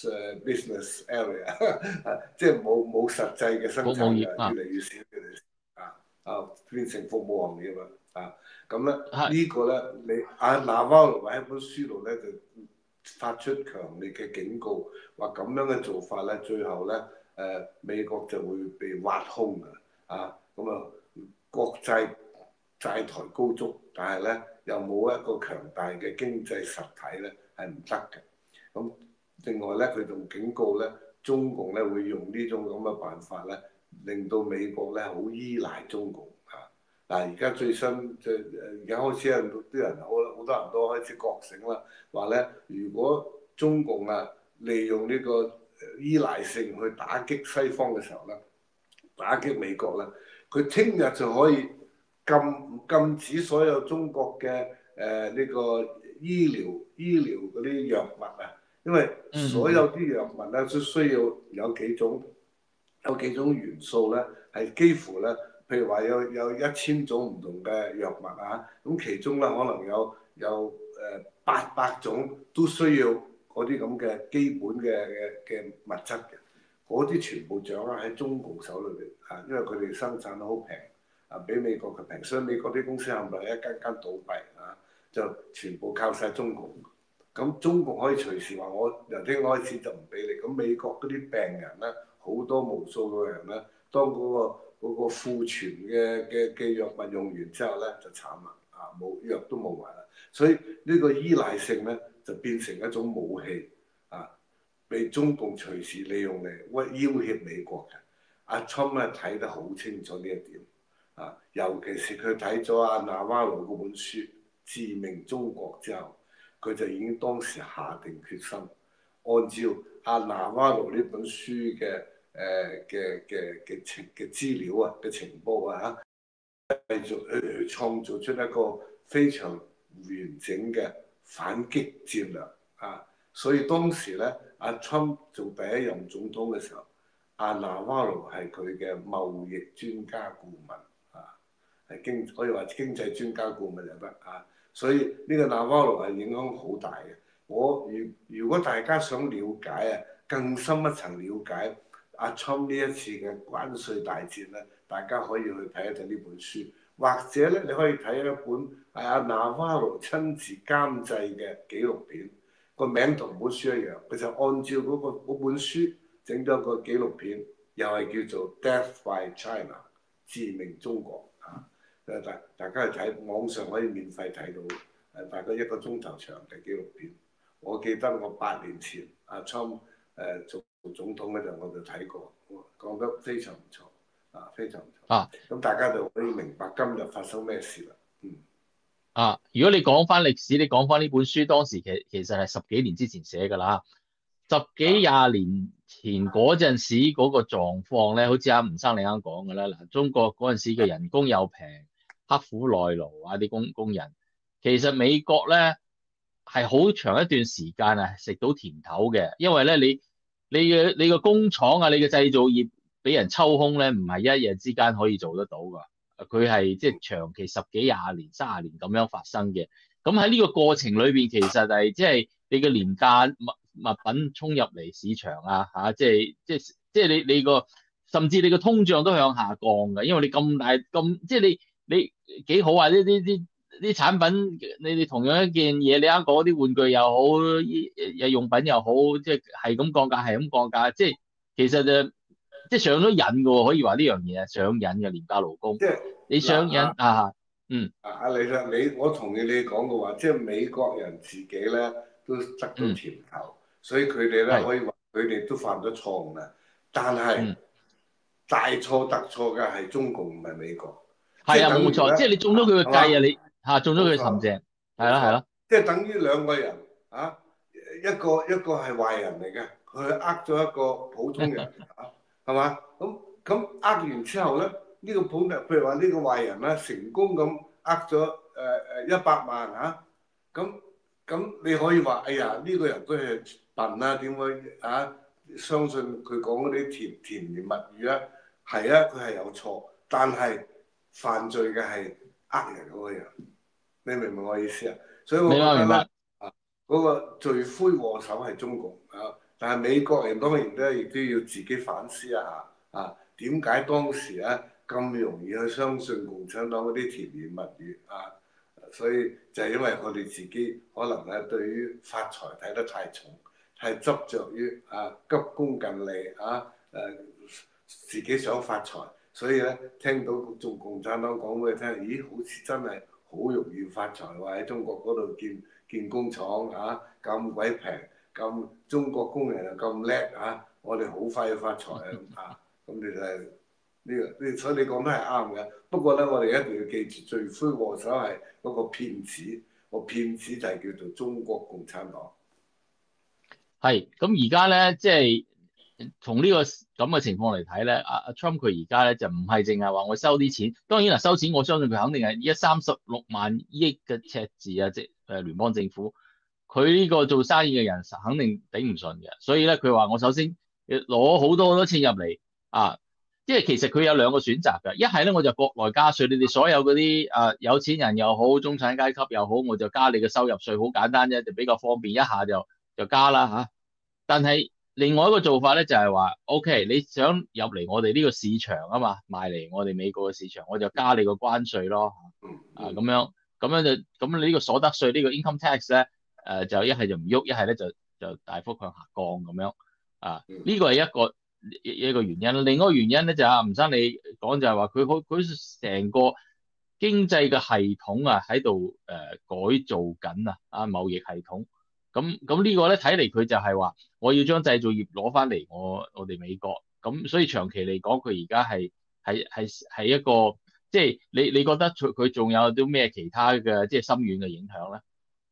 business area 即係冇實際嘅生產越嚟越少，變成服務行業咁咧呢個咧你納瓦羅喺本書度咧就發出強烈嘅警告，話咁樣嘅做法咧最後咧美國就會被挖空咁國際債台高築，但係咧又冇一個強大嘅經濟實體咧係唔得嘅。咁另外咧佢仲警告咧中共咧會用呢種咁嘅辦法咧，令到美國咧好依賴中共而家最新而家開始啲人好多人都開始覺醒啦，話咧如果中共利用呢個依賴性去打擊西方嘅時候咧，打擊美國咧，佢聽日就可以禁止所有中國嘅呢個醫療嗰啲藥物因為所有啲藥物咧都需要有幾種元素咧，係幾乎咧，譬如話有1000種唔同嘅藥物咁其中咧可能有800種都需要嗰啲咁嘅基本嘅物質嘅，嗰啲全部掌握喺中共手裏邊因為佢哋生產得好平比美國嘅平，所以美國啲公司係咪一間間倒閉就全部靠晒中共。咁中共可以隨時話我由聽開始就唔俾你，咁美國嗰啲病人咧好多無數個人咧，當嗰個庫存嘅藥物用完之後咧就慘啦冇藥都冇埋啦， 所以呢個依賴性咧就變成一種武器啊，被中共隨時利用嚟要挾美國嘅。阿 Trump 咧睇得好清楚呢一點啊，尤其是佢睇咗阿納瓦羅嗰本書《致命中國》之後，佢就已經當時下定決心，按照阿納瓦羅呢本書嘅資料啊嘅情報啊，繼續去創造出一個非常完整嘅反擊戰略啊！所以當時咧，阿 Trump 做第一任總統嘅時候，阿納瓦羅係佢嘅貿易專家顧問啊，係可以話經濟專家顧問就得啊。所以呢個納瓦羅係影響好大嘅。如果大家想了解啊，更深一層了解阿 Trump 呢一次嘅關稅大戰咧，大家可以去睇一睇呢本書，或者咧你可以睇一本係阿納瓦羅親自監製嘅紀錄片，個名同本書一樣，佢就按照嗰本書整咗個紀錄片，又係叫做《Death by China》致命中國啊！大家去睇，網上可以免費睇到，大概1個鐘頭長嘅紀錄片。我記得我8年前阿 Trump 做總統嗰陣，我就睇過，講得非常唔錯啊，非常唔錯啊！咁大家就可以明白今日發生咩事啦。 如果你講翻歷史，你講翻呢本書當時其實係10幾年之前寫㗎啦，10幾20年前嗰陣時嗰個狀況咧，好似阿吳生你啱講㗎啦。嗱，中國嗰陣時嘅人工又平，刻苦耐勞啊啲工人，其實美國咧係好長一段時間啊食到甜頭嘅，因為咧你個工廠啊，你嘅製造業俾人抽空咧，唔係一夜之間可以做得到㗎。佢係即係長期10幾20年、30年咁樣發生嘅。咁喺呢個過程裏邊，其實係即係你嘅廉價物品衝入嚟市場啊，即係你個甚至你個通脹都向下降嘅，因為你咁大咁即係你幾好啊！啲產品，你哋同樣一件嘢，你啱講啲玩具又好，日用品又好，即係咁降價，係咁降價，即係其實即係上咗癮嘅喎，可以話呢樣嘢係上癮嘅廉價勞工。 即係你上癮阿李生，我同意你講嘅話，即係美國人自己咧都得到甜頭，所以佢哋咧可以話佢哋都犯咗錯誤啦。但係大錯特錯嘅係中共，唔係美國。 係啊，冇錯，即係你中咗佢嘅計啊，你中咗佢嘅陷阱，係啦。 即係等於兩個人啊，一個係壞人嚟嘅，佢咗一個普通人啊，係嘛？咁完之後咧，呢個普通人，譬如話呢個壞人咧，成功咁咗100萬啊，咁你可以話，哎呀，呢個人都係笨啊，點會相信佢講嗰啲甜言蜜語啊？係啊，佢係有錯，但係犯罪嘅係人嗰個人，你明唔明我意思啊？所以我覺得咧，嗰個罪魁禍首係中共啊，但係美國人當然咧，亦都要自己反思一下啊，點解當時咁容易去相信共產黨嗰啲甜言蜜語啊？所以就係因為我哋自己可能咧對於發財睇得太重，太執着於急功近利自己想發財，所以咧聽到做共產黨講俾你聽，咦，好似真係好容易發財喎！喺中國嗰度建工廠咁鬼平，咁中國工人又咁叻我哋好快要發財咁你就係所以你講得係啱嘅。不過咧，我哋一定要記住，罪魁禍首係嗰個騙子，個騙子就係叫做中國共產黨。 係咁而家咧，即係從呢個咁嘅情況嚟睇咧，阿 Trump 佢而家咧就唔係淨係話我收啲錢，當然啦，收錢我相信佢肯定係36萬億嘅赤字啊，即係聯邦政府，佢呢個做生意嘅人肯定頂唔順嘅，所以咧佢話我首先攞好多錢入嚟即係其實佢有兩個選擇㗎，一係咧我就國內加稅，你哋所有嗰啲有錢人又好，中產階級又好，我就加你嘅收入稅，好簡單啫，就比較方便，一下就加啦但係另外一個做法咧就係話 ，OK， 你想入嚟我哋呢個市場啊嘛，賣嚟我哋美國嘅市場，我就加你個關稅咯，咁樣咁你呢個所得稅呢個 income tax 咧，就一係就唔喐，一係咧就大幅向下降咁樣呢個係一個原因。另外一個原因咧就吳生你講就係話佢成個經濟嘅系統啊喺度改造緊啊貿易系統。咁呢個咧睇嚟佢就係話我要將製造業攞翻嚟我哋美國。咁所以長期嚟講佢而家係一個即係你覺得佢仲有啲咩其他嘅即係深遠嘅影響咧？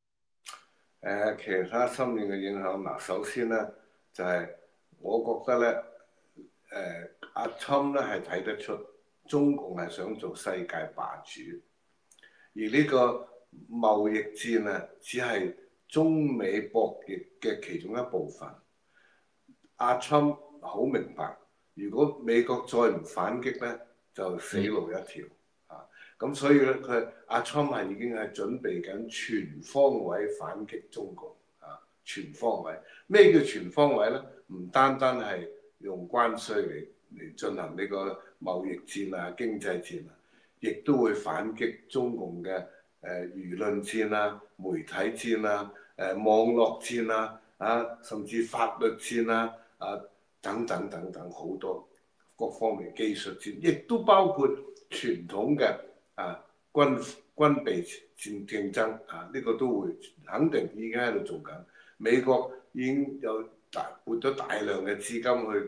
其他深遠嘅影響嗱，首先咧就係、我覺得咧，阿侵咧係睇得出中共係想做世界霸主，而呢個貿易戰啊，只係中美博弈嘅其中一部分。阿侵好明白，如果美國再唔反擊咧，就死路一條啊！咁所以咧，阿侵係已經係準備緊全方位反擊中國啊！全方位，咩叫全方位咧？唔單單係用關稅嚟進行呢個貿易戰啊、經濟戰啊，亦都會反擊中共嘅輿論戰啊、媒體戰啊、網絡戰啊、甚至法律戰啊等等等等好多各方面技術戰，亦都包括傳統嘅啊軍備競爭啊，呢個都會肯定已經喺度做緊。美國已經有撥咗大量嘅資金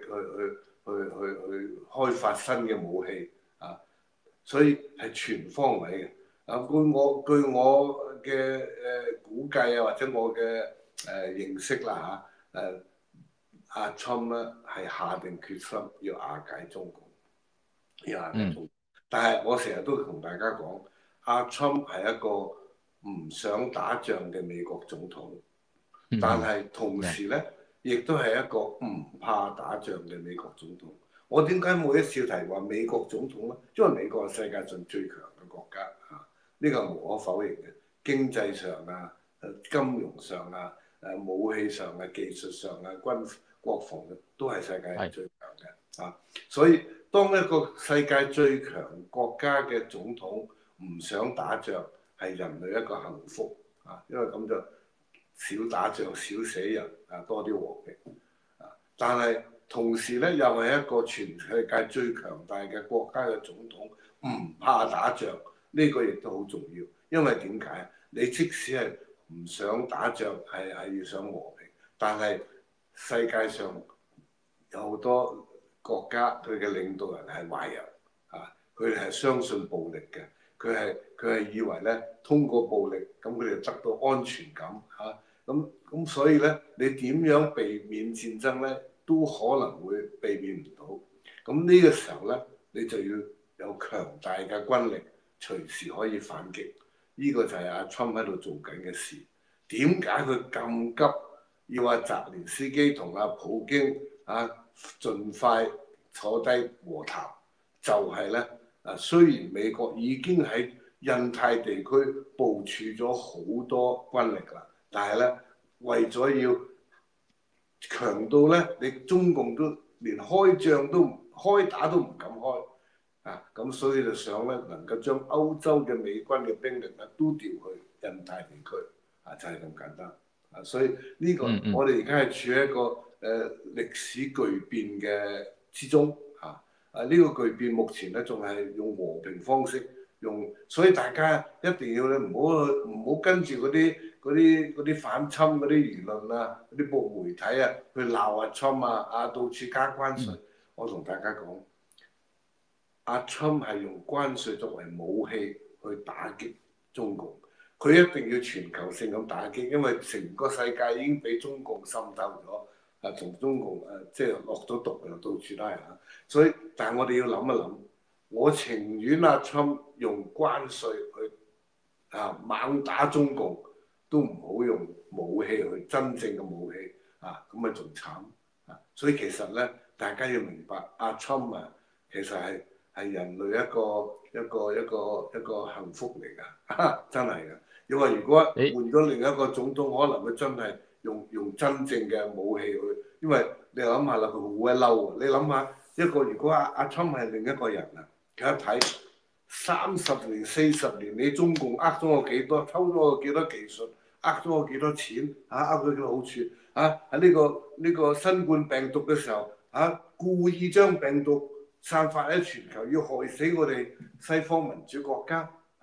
去開發新嘅武器啊，所以係全方位嘅。啊，據我嘅估計啊，或者我嘅認識啦阿侵咧係下定決心要瓦解中共，要瓦解中共。但係我成日都同大家講，阿侵係一個唔想打仗嘅美國總統，但係同時咧，亦都係一個唔怕打仗嘅美國總統。我點解每一次提話美國總統咧？因為美國係世界上最強嘅國家啊，呢個係無可否認嘅。經濟上啊、金融上啊、武器上啊、技術上啊、國防嘅都係世界最強嘅啊。所以當一個世界最強國家嘅總統唔想打仗，係人類一個幸福啊，因為咁就少打仗、少死人啊，多啲和平啊。但係同時咧，又係一個全世界最強大嘅國家嘅總統，唔怕打仗，呢個亦都好重要。因為點解？你即使係唔想打仗，係要想和平，但係世界上有好多國家佢嘅領導人係壞人啊，佢哋係相信暴力嘅，佢係以為咧通過暴力咁佢哋得到安全感嚇，咁所以咧你點樣避免戰爭咧都可能會避免唔到，咁呢個時候咧你就要有強大嘅軍力，隨時可以反擊，呢個就係阿侵喺度做緊嘅事。點解佢咁急要阿澤連斯基同阿普京盡快坐低和談？就係咧雖然美國已經喺印太地區部署咗好多軍力啦，但係咧為咗要強到咧，你中共都連開打都唔敢開咁所以就想咧能夠將歐洲嘅美軍嘅兵力咧都調去印太地區就係咁簡單所以呢個我哋而家係處喺一個歷史巨變嘅之中呢個巨變目前咧仲係用和平方式所以大家一定要咧唔好跟住嗰啲反侵嗰啲輿論嗰啲報媒體去鬧阿侵到處加關稅。我同大家講，阿侵係用關稅作為武器去打擊中共，佢一定要全球性咁打擊，因為成個世界已經俾中共滲透咗，同中共即係落咗毒又到處拉所以，但係我哋要諗一諗，我情願阿侵用關稅去猛打中共，都唔好用武器去真正嘅武器咁咪仲慘所以其實咧，大家要明白阿侵其實係人類一個幸福嚟㗎，真係㗎。因為如果換咗另一個總統，可能佢真係用真正嘅武器去，因為你諗下啦，佢好鬼嬲啊！你諗下如果阿侵係另一個人佢一睇30年、40年，你中共呃咗我幾多，偷咗我幾多技術，呃咗我幾多錢，呃咗幾多好處喺呢個新冠病毒嘅時候故意將病毒散發喺全球，要害死我哋西方民主國家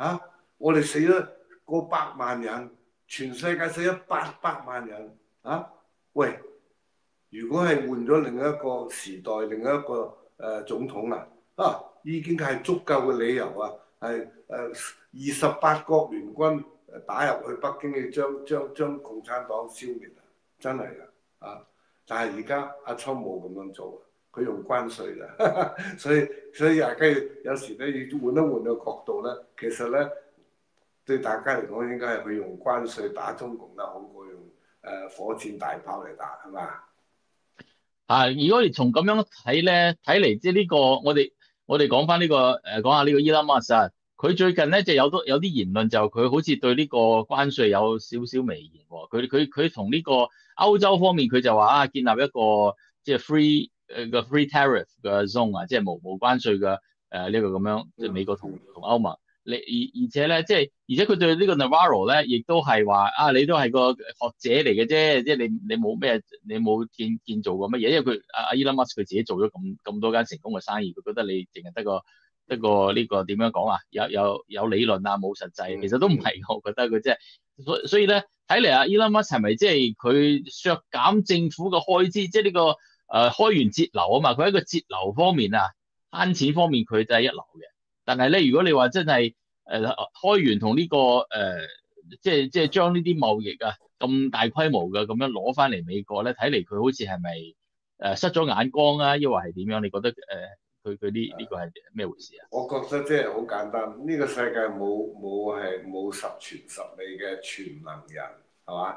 啊！我哋死咗過百萬人，全世界死咗800萬人啊！喂，如果係換咗另一個時代、另一個總統已經係足夠嘅理由啊，係28國聯軍打入去北京，要將共產黨消滅啊！真係㗎啊！但係而家阿川冇咁樣做，佢用關稅㗎，所以大家有時咧要換一換個角度咧，其實咧對大家嚟講應該係佢用關稅打中共啦，好過用火箭大炮嚟打，係嘛？ 如果你從咁樣睇咧，睇嚟即係呢個我哋講翻呢個講下呢個 Elon Musk 啊，佢最近咧就有啲言論就佢好似對呢個關稅有少少微言喎。佢同呢個歐洲方面佢就話建立一個即係 free tariff 嘅 zone 啊，即係無關稅嘅呢個咁樣，即係美國同歐盟。而且咧，而且佢對呢個 Navarro 咧，亦都係話你都係個學者嚟嘅啫，即係你冇咩，你冇建造過乜嘢，因為佢Elon Musk 佢自己做咗咁多間成功嘅生意，佢覺得你淨係得個呢個點樣講有理論冇實際，其實都唔係，我覺得佢即係所以咧睇嚟Elon Musk 係咪即係佢削減政府嘅開支，即係呢個開源節流啊嘛，佢喺個節流方面慳錢方面佢就係一流嘅。但係咧，如果你話真係開源同呢個即係將呢啲貿易咁大規模嘅咁樣攞翻嚟美國咧，睇嚟佢好似係咪失咗眼光啊？抑或係點樣？你覺得佢呢個係咩回事啊？ 我覺得即係好簡單，呢個世界冇十全十美嘅全能人，係嘛？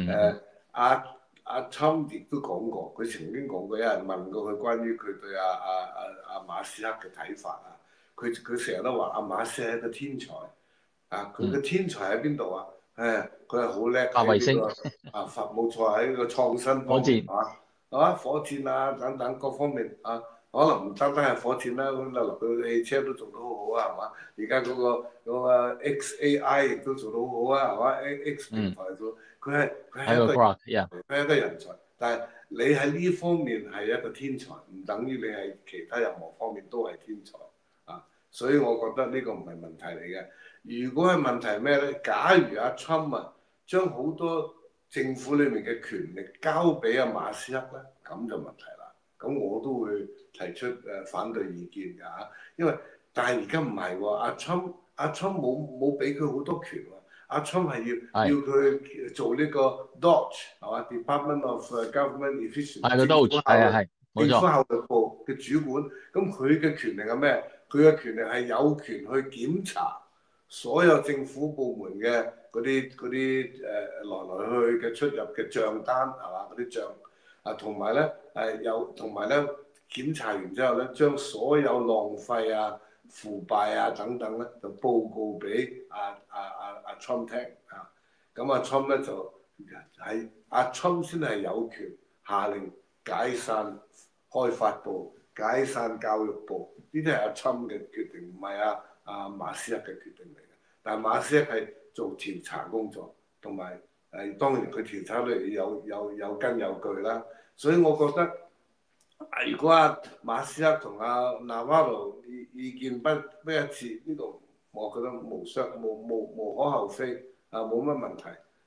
阿 Trump 亦都講過，佢曾經講過，有人問過佢關於佢對阿馬斯克嘅睇法啊。佢成日都話阿馬斯克係一個天才佢嘅天才喺邊度啊？佢係好叻喺呢個冇錯喺呢個創新方面火箭等等各方面可能唔單單係火箭啦，咁落到汽車都做得好好係嘛？而家嗰個 XAI 亦都做得好好係嘛？X 平台做，佢係一個人才，但係你喺呢方面係一個天才，唔等於你喺其他任何方面都係天才所以我覺得呢個唔係問題嚟嘅。如果係問題係咩咧？假如阿 Trump 將好多政府裏面嘅權力交俾阿馬斯克咧，咁就問題啦。咁我都會提出反對意見㗎因為但係而家唔係喎，阿 Trump 冇俾佢好多權喎。阿 Trump 係要佢做呢個 DOGE 係嘛 Department of Government Efficiency 係個 DOGE 冇錯， 政府效率部嘅主管。咁佢嘅權力係咩？佢嘅權力係有權去檢查所有政府部門嘅嗰啲來來去去嘅出入嘅帳單係嘛？嗰啲帳同埋咧檢查完之後咧，將所有浪費腐敗等等咧，就報告俾阿 Trump 聽咁阿 Trump 咧就係阿 Trump 先係有權下令解散開發部、解散教育部，呢啲係阿 Trump 嘅決定，唔係阿馬斯克嘅決定嚟嘅。但係馬斯克係做調查工作，同埋當然佢調查裏有根有據啦。所以我覺得如果馬斯克同Navarro意見不一致，呢度我覺得無可厚非冇乜問題。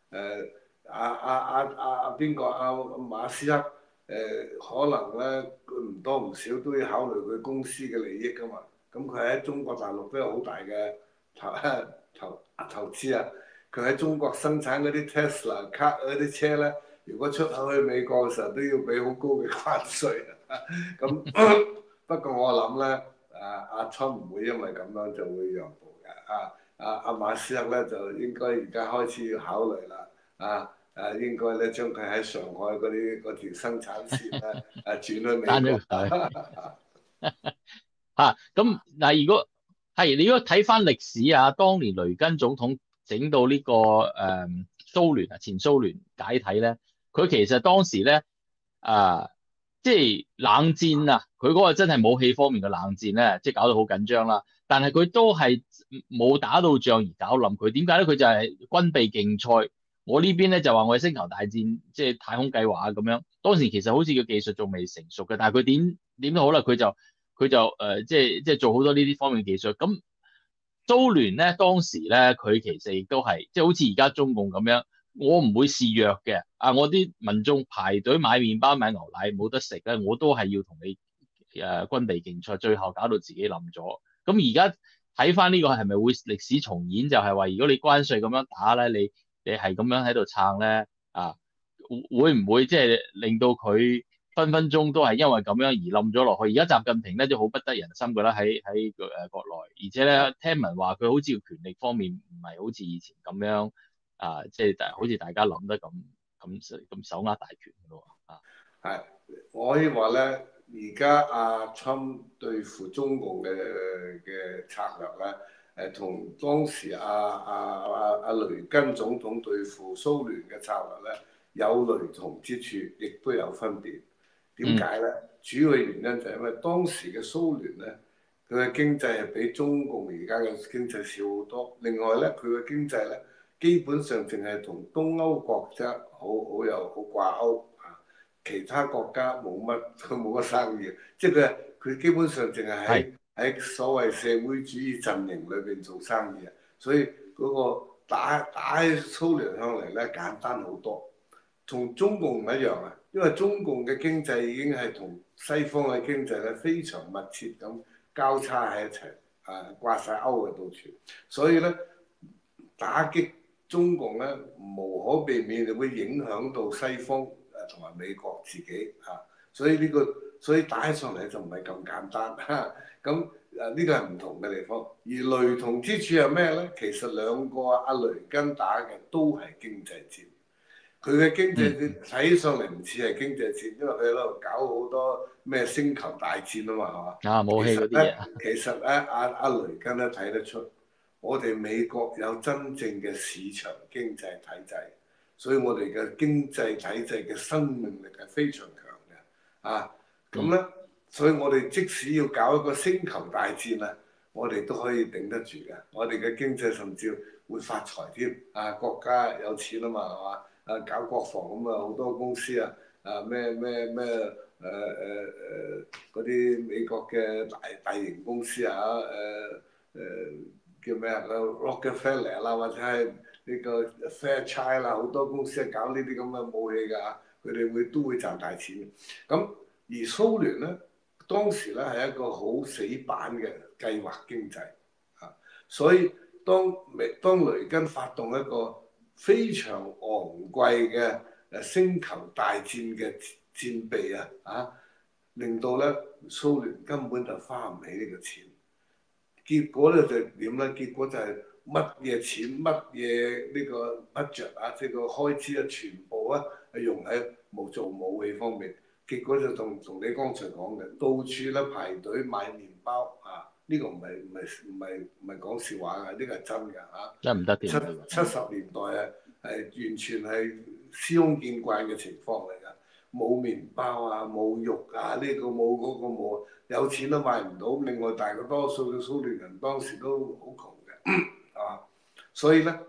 邊個馬斯克可能咧佢唔多唔少都要考慮佢公司嘅利益噶嘛。咁佢喺中國大陸都有好大嘅投資佢喺中國生產嗰啲 Tesla 卡嗰啲車咧，如果出口去美國嘅時候都要俾好高嘅關稅咁不過我諗咧，阿 Trump 唔會因為咁樣就會讓步嘅。阿馬斯克咧就應該而家開始要考慮啦。應該咧將佢喺上海嗰條生產線咧轉去美國。 咁嗱，如果你如果睇翻歷史當年雷根總統整到呢個前蘇聯解體咧，佢其實當時咧即係冷戰佢嗰個真係武器方面嘅冷戰咧，即係搞到好緊張啦。但係佢都係冇打到仗而搞冧佢。點解咧？佢就係軍備競賽。我呢邊咧就話我係星球大戰，即係太空計劃咁樣。當時其實好似個技術仲未成熟嘅，但係佢點都好啦，佢就即係做好多呢啲方面嘅技術。咁蘇聯咧當時咧，佢其實亦都係即係好似而家中共咁樣，我唔會示弱嘅。我啲民眾排隊買麵包買牛奶冇得食咧，我都係要同你軍備競賽，最後搞到自己冧咗。咁而家睇翻呢個係咪會歷史重演？就係話如果你關稅咁樣打咧，你係咁樣喺度撐咧會唔會即係令到佢分分鐘都係因為咁樣而冧咗落去？而家習近平咧就好不得人心㗎啦，喺國內，而且咧聽聞話佢好似權力方面唔係好似以前咁樣即係好似大家諗得咁手握大權㗎咯係，我可以話咧，而家阿侵對付中共嘅策略咧，同當時阿雷根總統對付蘇聯嘅策略咧有雷同之處，亦都有分別。點解咧？主要嘅原因就係因為當時嘅蘇聯咧，佢嘅經濟係比中共而家嘅經濟少好多。另外咧，佢嘅經濟咧基本上淨係同東歐國家好掛鈎。其他國家佢冇乜生意，即係佢基本上淨係係喺所謂社會主義陣營裏邊做生意啊，所以嗰個打起蘇聯向嚟咧簡單好多，同中共唔一樣啊，因為中共嘅經濟已經係同西方嘅經濟咧非常密切咁交叉喺一齊，掛晒鈎嘅到處，所以咧打擊中共咧無可避免就會影響到西方。同埋美國自己所以所以打起上嚟就唔係咁簡單咁呢個係唔同嘅地方，而雷同之處係咩咧？其實兩個阿雷根打嘅都係經濟戰，佢嘅經濟戰睇上嚟唔似係經濟戰，因為佢喺度搞好多咩星球大戰啊嘛，係嘛？ 武器嗰啲嘢其實咧阿雷根咧睇得出，我哋美國有真正嘅市場經濟體制。所以我哋嘅經濟體制嘅生命力係非常強嘅，咁咧，所以我哋即使要搞一個星球大戰啊，我哋都可以頂得住嘅。我哋嘅經濟甚至會發財添，國家有錢啊嘛，係嘛？搞國防咁啊，好多公司咩嗰啲美國嘅大型公司叫咩Rockefeller 啦，或者係呢個 Fairchild 啦，好多公司係搞呢啲咁嘅武器㗎，佢哋都會賺大錢。咁而蘇聯咧，當時咧係一個好死板嘅計劃經濟所以當雷根發動一個非常昂貴嘅星球大戰嘅戰備令到咧蘇聯根本就花唔起呢個錢。結果咧就點咧？結果就係乜嘢錢、乜嘢呢個 budget 即係個開支全部係用喺做武器方面。結果就同你剛才講嘅，到處咧排隊買麵包呢個唔係講笑話㗎，呢個係真㗎真係唔得掂。 70年代係完全係司空見慣嘅情況嚟㗎。冇麵包冇肉呢個冇嗰個冇，有錢都買唔到。另外大多數嘅蘇聯人當時都好窮嘅，所以咧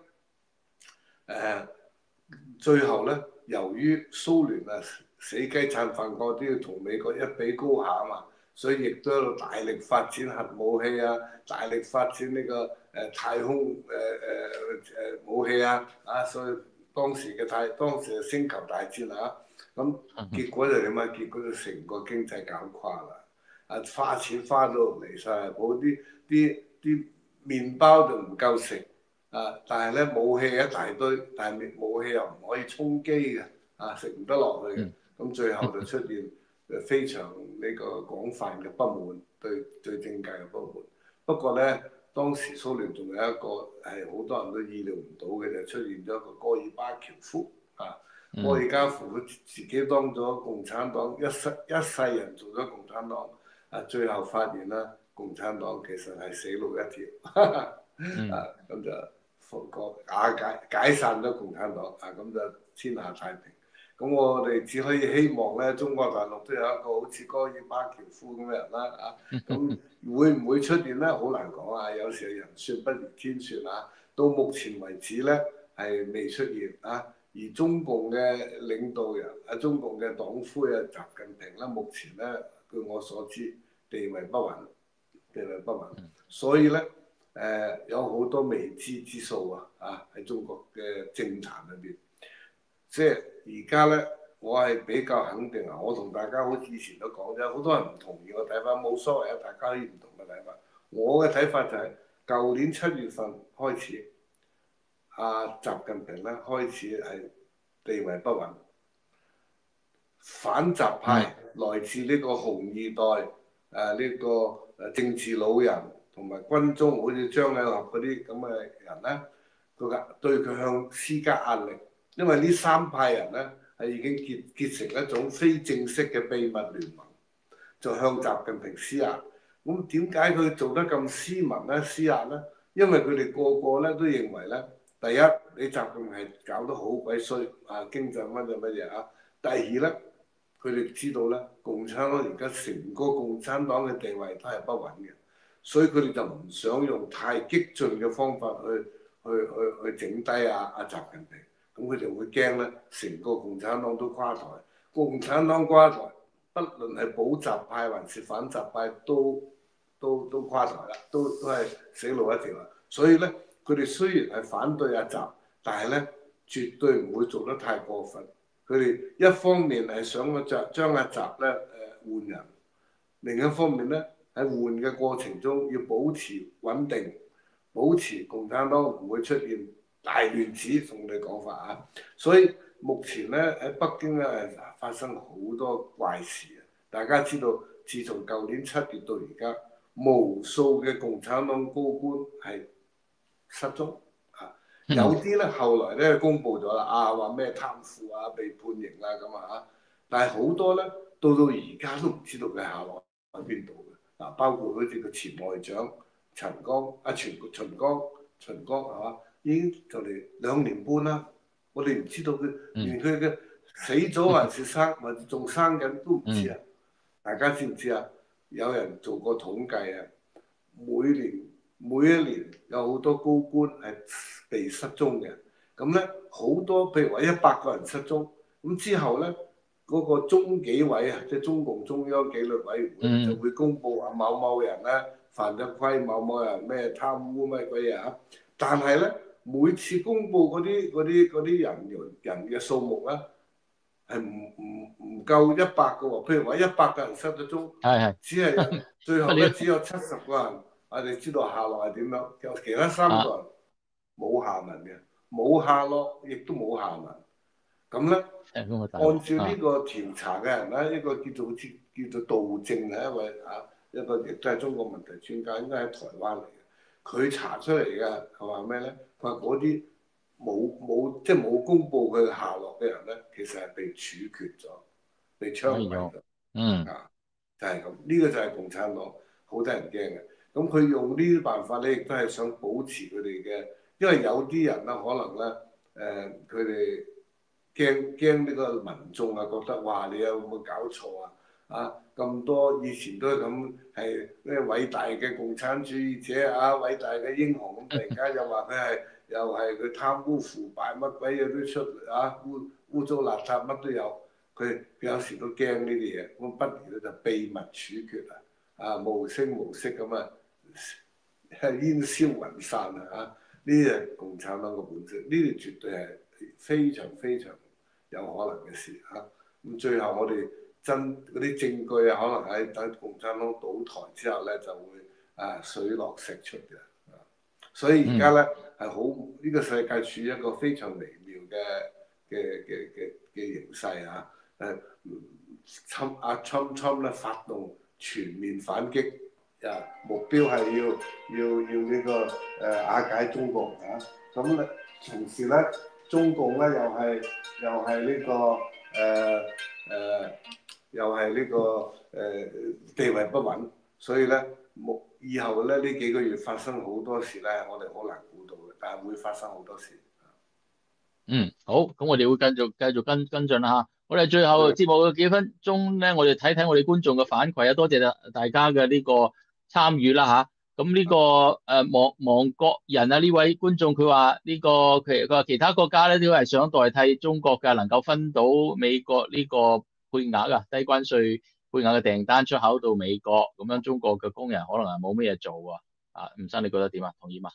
最後咧，由於蘇聯死雞撐飯蓋都要同美國一比高下嘛，所以亦都喺度大力發展核武器大力發展呢個太空武器所以當時嘅星球大戰咁結果就點啊？結果就成個經濟搞垮啦！花錢花到離晒譜，啲麵包就唔夠食但係咧武器一大堆，但係武器又唔可以充飢嘅食唔得落去嘅。咁最後就出現非常呢個廣泛嘅不滿，對政界嘅不滿。不過咧，當時蘇聯仲有一個係好多人都意料唔到嘅，就出現咗一個戈爾巴喬夫戈爾巴喬夫自己當咗共產黨一世人做咗共產黨最後發現啦，共產黨其實係死路一條咁就解散咗共產黨咁就天下太平。咁我哋只可以希望咧，中國大陸都有一個好似戈爾巴喬夫咁嘅人啦咁會唔會出現咧？好難講有時人算不如天算到目前為止咧係未出現而中共嘅領導人中共嘅黨魁習近平咧，目前咧據我所知地位不穩，所以咧有好多未知之數喺中國嘅政壇裏邊。即係而家咧，我係比較肯定啊！我同大家好似以前都講咗，好多人唔同意我睇法，冇所謂啊，大家可以唔同嘅睇法。我嘅睇法就係、舊年7月份開始，習近平咧開始係地位不穩，反習派來自呢個紅二代，呢個政治老人同埋軍中，好似張禮合嗰啲咁嘅人咧，佢對佢向施加壓力，因為呢三派人咧係已經結成一種非正式嘅秘密聯盟，就向習近平施壓。咁點解佢做得咁斯文咧？施壓咧？因為佢哋個個咧都認為咧，第一你習近平係搞得好鬼衰經濟乜嘢啊。第二咧，佢哋知道咧，共產黨而家成個共產黨嘅地位都係不穩嘅，所以佢哋就唔想用太激進嘅方法去整低習近平。咁佢就會驚咧，成個共產黨都垮台。共產黨垮台，不論係保習派還是反習派都垮台啦，都係死路一條啦。所以咧，佢哋雖然係反對習，但係咧絕對唔會做得太過分。佢哋一方面係想將習咧換人，另一方面咧喺換嘅過程中要保持穩定，保持共產黨唔會出現大亂子，同你講法。所以目前咧喺北京咧係發生好多怪事啊！大家知道，自從舊年7月到而家，無數嘅共產黨高官係失蹤。有啲咧後來咧公佈咗啦，話咩貪腐被判刑咁但係好多咧到而家都唔知道佢下落喺邊度嘅。包括好似個前外長秦剛係嘛，已經就嚟2年半啦，我哋唔知道佢連佢嘅死咗還是生或者仲生緊都唔知啊！大家知唔知啊？有人做過統計啊，每一年有好多高官係被失蹤嘅。咁咧好多譬如話100個人失蹤，咁之後咧嗰個中紀委即係中共中央紀律委員會就會公佈話某某人咧犯咗規，某某人咩貪污咩鬼嘢。但係咧每次公佈嗰啲人嘅數目咧係唔夠100個喎。譬如話100個人失咗蹤，只係最後咧只有70個人。我哋知道下落係點樣，有其他3個人冇下文嘅，冇下落，亦都冇下文。咁咧，按照呢個調查嘅人咧，一個叫做杜正係一個亦都係中國問題專家，應該喺台灣嚟嘅。佢查出嚟嘅係話咩咧？佢話嗰啲冇公佈佢下落嘅人咧，其實係被處決咗，被槍斃咗。就係咁，呢個就係共產黨好得人驚嘅。咁佢用呢啲辦法咧，亦都係想保持佢哋嘅，因為有啲人咧可能咧，佢哋驚呢個民眾覺得哇，你有冇搞錯咁多以前都係咁係咩偉大嘅共產主義者偉大嘅英雄，咁突然間又話又係佢貪污腐敗乜鬼嘢都出污糟邋遢乜都有，佢有時都驚呢啲嘢，咁不如咧就秘密處決無聲無息咁煙消雲散呢啲係共產黨嘅本質，呢啲絕對係非常非常有可能嘅事咁最後我哋嗰啲證據可能喺等共產黨倒台之後咧，就會水落石出嘅。所以而家咧係好呢個世界處於一個非常微妙嘅形勢Trump 咧發動全面反擊。目標係要呢個瓦解中國咁咧，同時咧中共咧又係呢個地位不穩，所以咧以後咧呢幾個月發生好多事咧，我哋好難估到嘅，但係會發生好多事。 好，咁我哋會繼續跟進啦。我哋最後節目嘅幾分鐘咧，我哋睇睇我哋觀眾嘅反饋多謝大家嘅呢個參與啦咁呢個亡國人呢位觀眾佢話呢個佢話其他國家咧都係想代替中國嘅，能夠分到美國呢個配額低關稅配額嘅訂單出口到美國，咁樣中國嘅工人可能係冇咩嘢做吳生你覺得點啊？同意嘛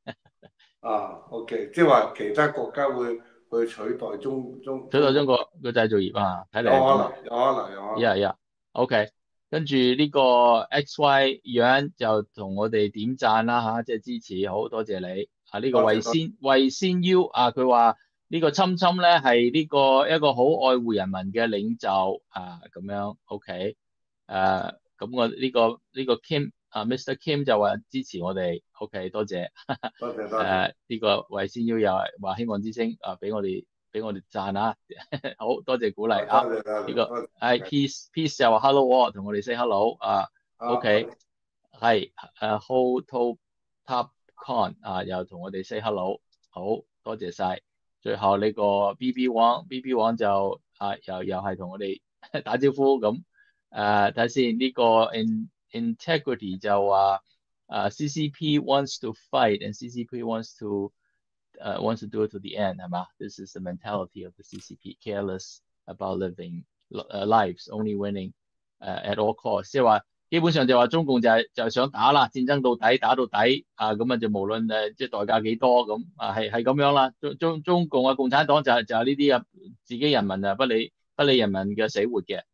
？OK， 即係話其他國家會去取代取代中國嘅製造業啊？睇有嚟係咁啊。 可能，有可能，有可能。 OK，跟住呢個 XY 樣就同我哋點讚啦嚇，即係支持，好多謝你。呢個多謝魏先 U 佢話呢個侵侵咧係呢個一個好愛護人民嘅領袖咁樣 OK。咁我呢個 Kim Mr. Kim 就話支持我哋 OK， 多謝。 多謝。 呢個魏先 U 又係話希望之星俾我哋讚啊。好多謝鼓勵啊。 多謝呢個Peace 就話 hello 同我哋 say hello OK。係Hoto Top Con 又同我哋 say hello， 好多謝晒。最後呢個 BB 王就又係同我哋打招呼咁。睇下先呢個 Integrity 就話CCP wants to fight and CCP wants to do it to the end 係嘛？ This is the mentality of the CCP, careless about living lives, only winning at all costs。 即係話基本上就話中共就係想打啦，戰爭到底，打到底咁就無論即係代價幾多咁係咁樣啦。中共共產黨就係呢啲自己人民不理人民嘅死活嘅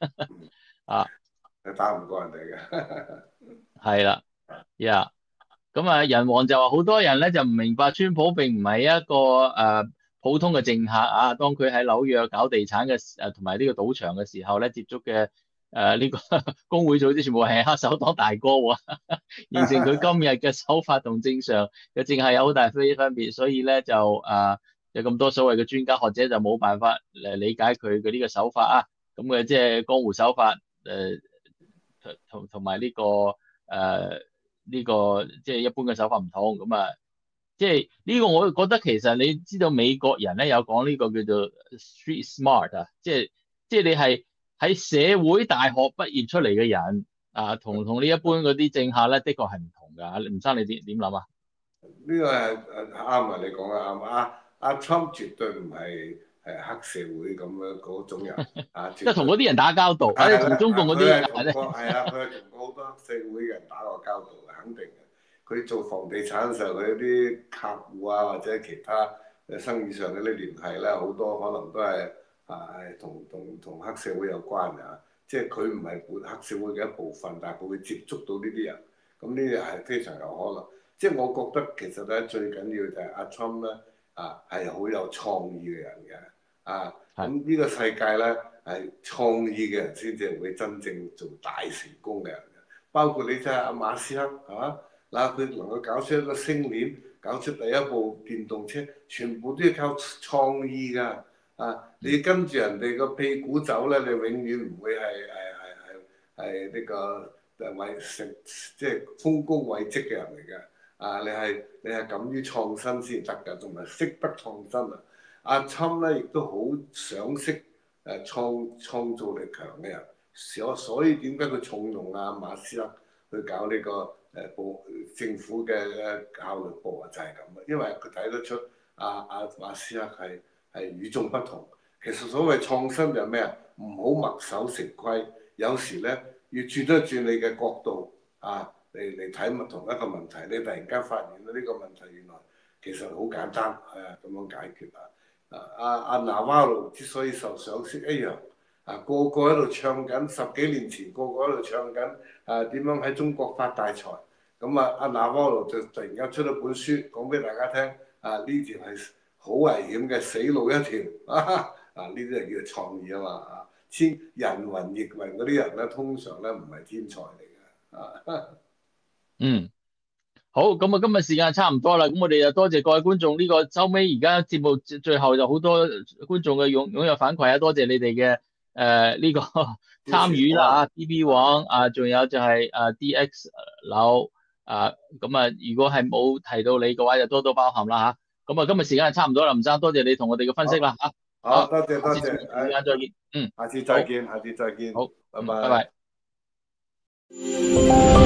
打唔過人哋嘅。 係啦咁人王就話好多人咧就唔明白川普並唔係一個普通嘅政客當佢喺紐約搞地產嘅同埋呢個賭場嘅時候咧，接觸嘅呢個工會組織全部係黑手黨大哥喎，形成佢今日嘅手法同正常嘅政客有好大分別，所以咧就有咁多所謂嘅專家學者就冇辦法嚟理解佢嘅呢個手法咁嘅即係江湖手法同埋呢個呢個即係一般嘅手法唔同咁即係呢個我覺得其實你知道美國人咧有講呢個叫做 street smart 即係你係喺社會大學畢業出嚟嘅人同呢一般嗰啲政客咧的確係唔同㗎。吳生你點諗啊？ 呢個係啱你講啱阿 Trump 絕對唔係黑社會咁樣嗰種人即係同嗰啲人打交道，同中共嗰啲佢係同過好多黑社會人打過交道嘅，肯定嘅。佢做房地產嘅時候，佢啲客戶或者其他生意上嗰啲聯繫咧，好多可能都係同黑社會有關嘅即係佢唔係黑社會嘅一部分，但係佢會接觸到呢啲人，咁呢啲係非常有可能。即係我覺得其實咧最緊要就係阿 Trump 咧係好有創意嘅人嘅咁呢個世界咧係創意嘅人先至會真正做大成功嘅人嘅，包括你睇下阿馬斯克係嘛佢能夠搞出一個星鏈，搞出第一部電動車，全部都要靠創意㗎你跟住人哋個屁股走咧，你永遠唔會係呢個即係豐功偉績嘅人嚟嘅。你係敢於創新先得㗎，同埋識得創新阿侵咧亦都好想識創造力強嘅人，所以點解佢重用馬斯克去搞呢個政府嘅效率部就係咁因為佢睇得出馬斯克係與眾不同。其實所謂創新就係咩唔好墨守成規，有時咧要轉一轉你嘅角度嚟睇同一個問題，你突然間發現呢個問題原來其實好簡單咁樣解決阿納瓦羅之所以受賞識一樣個個喺度唱緊10幾年前個個喺度唱緊點樣喺中國發大財，咁阿納瓦羅就突然間出咗本書講俾大家聽呢條係好危險嘅死路一條呢啲係叫創意嘛千人云亦云嗰啲人咧通常咧唔係天才嚟嘅好，咁今日時間差唔多啦，咁我哋就多謝各位觀眾。呢個收尾而家節目最後就好多觀眾嘅踴躍反饋多謝你哋嘅呢個參與啦DB 王仲有就係DX 樓咁如果係冇提到你嘅話，就多多包涵啦咁今日時間係差唔多啦，吳生多謝你同我哋嘅分析啦好，多謝， 時間再見， 下次再見，好， 拜拜。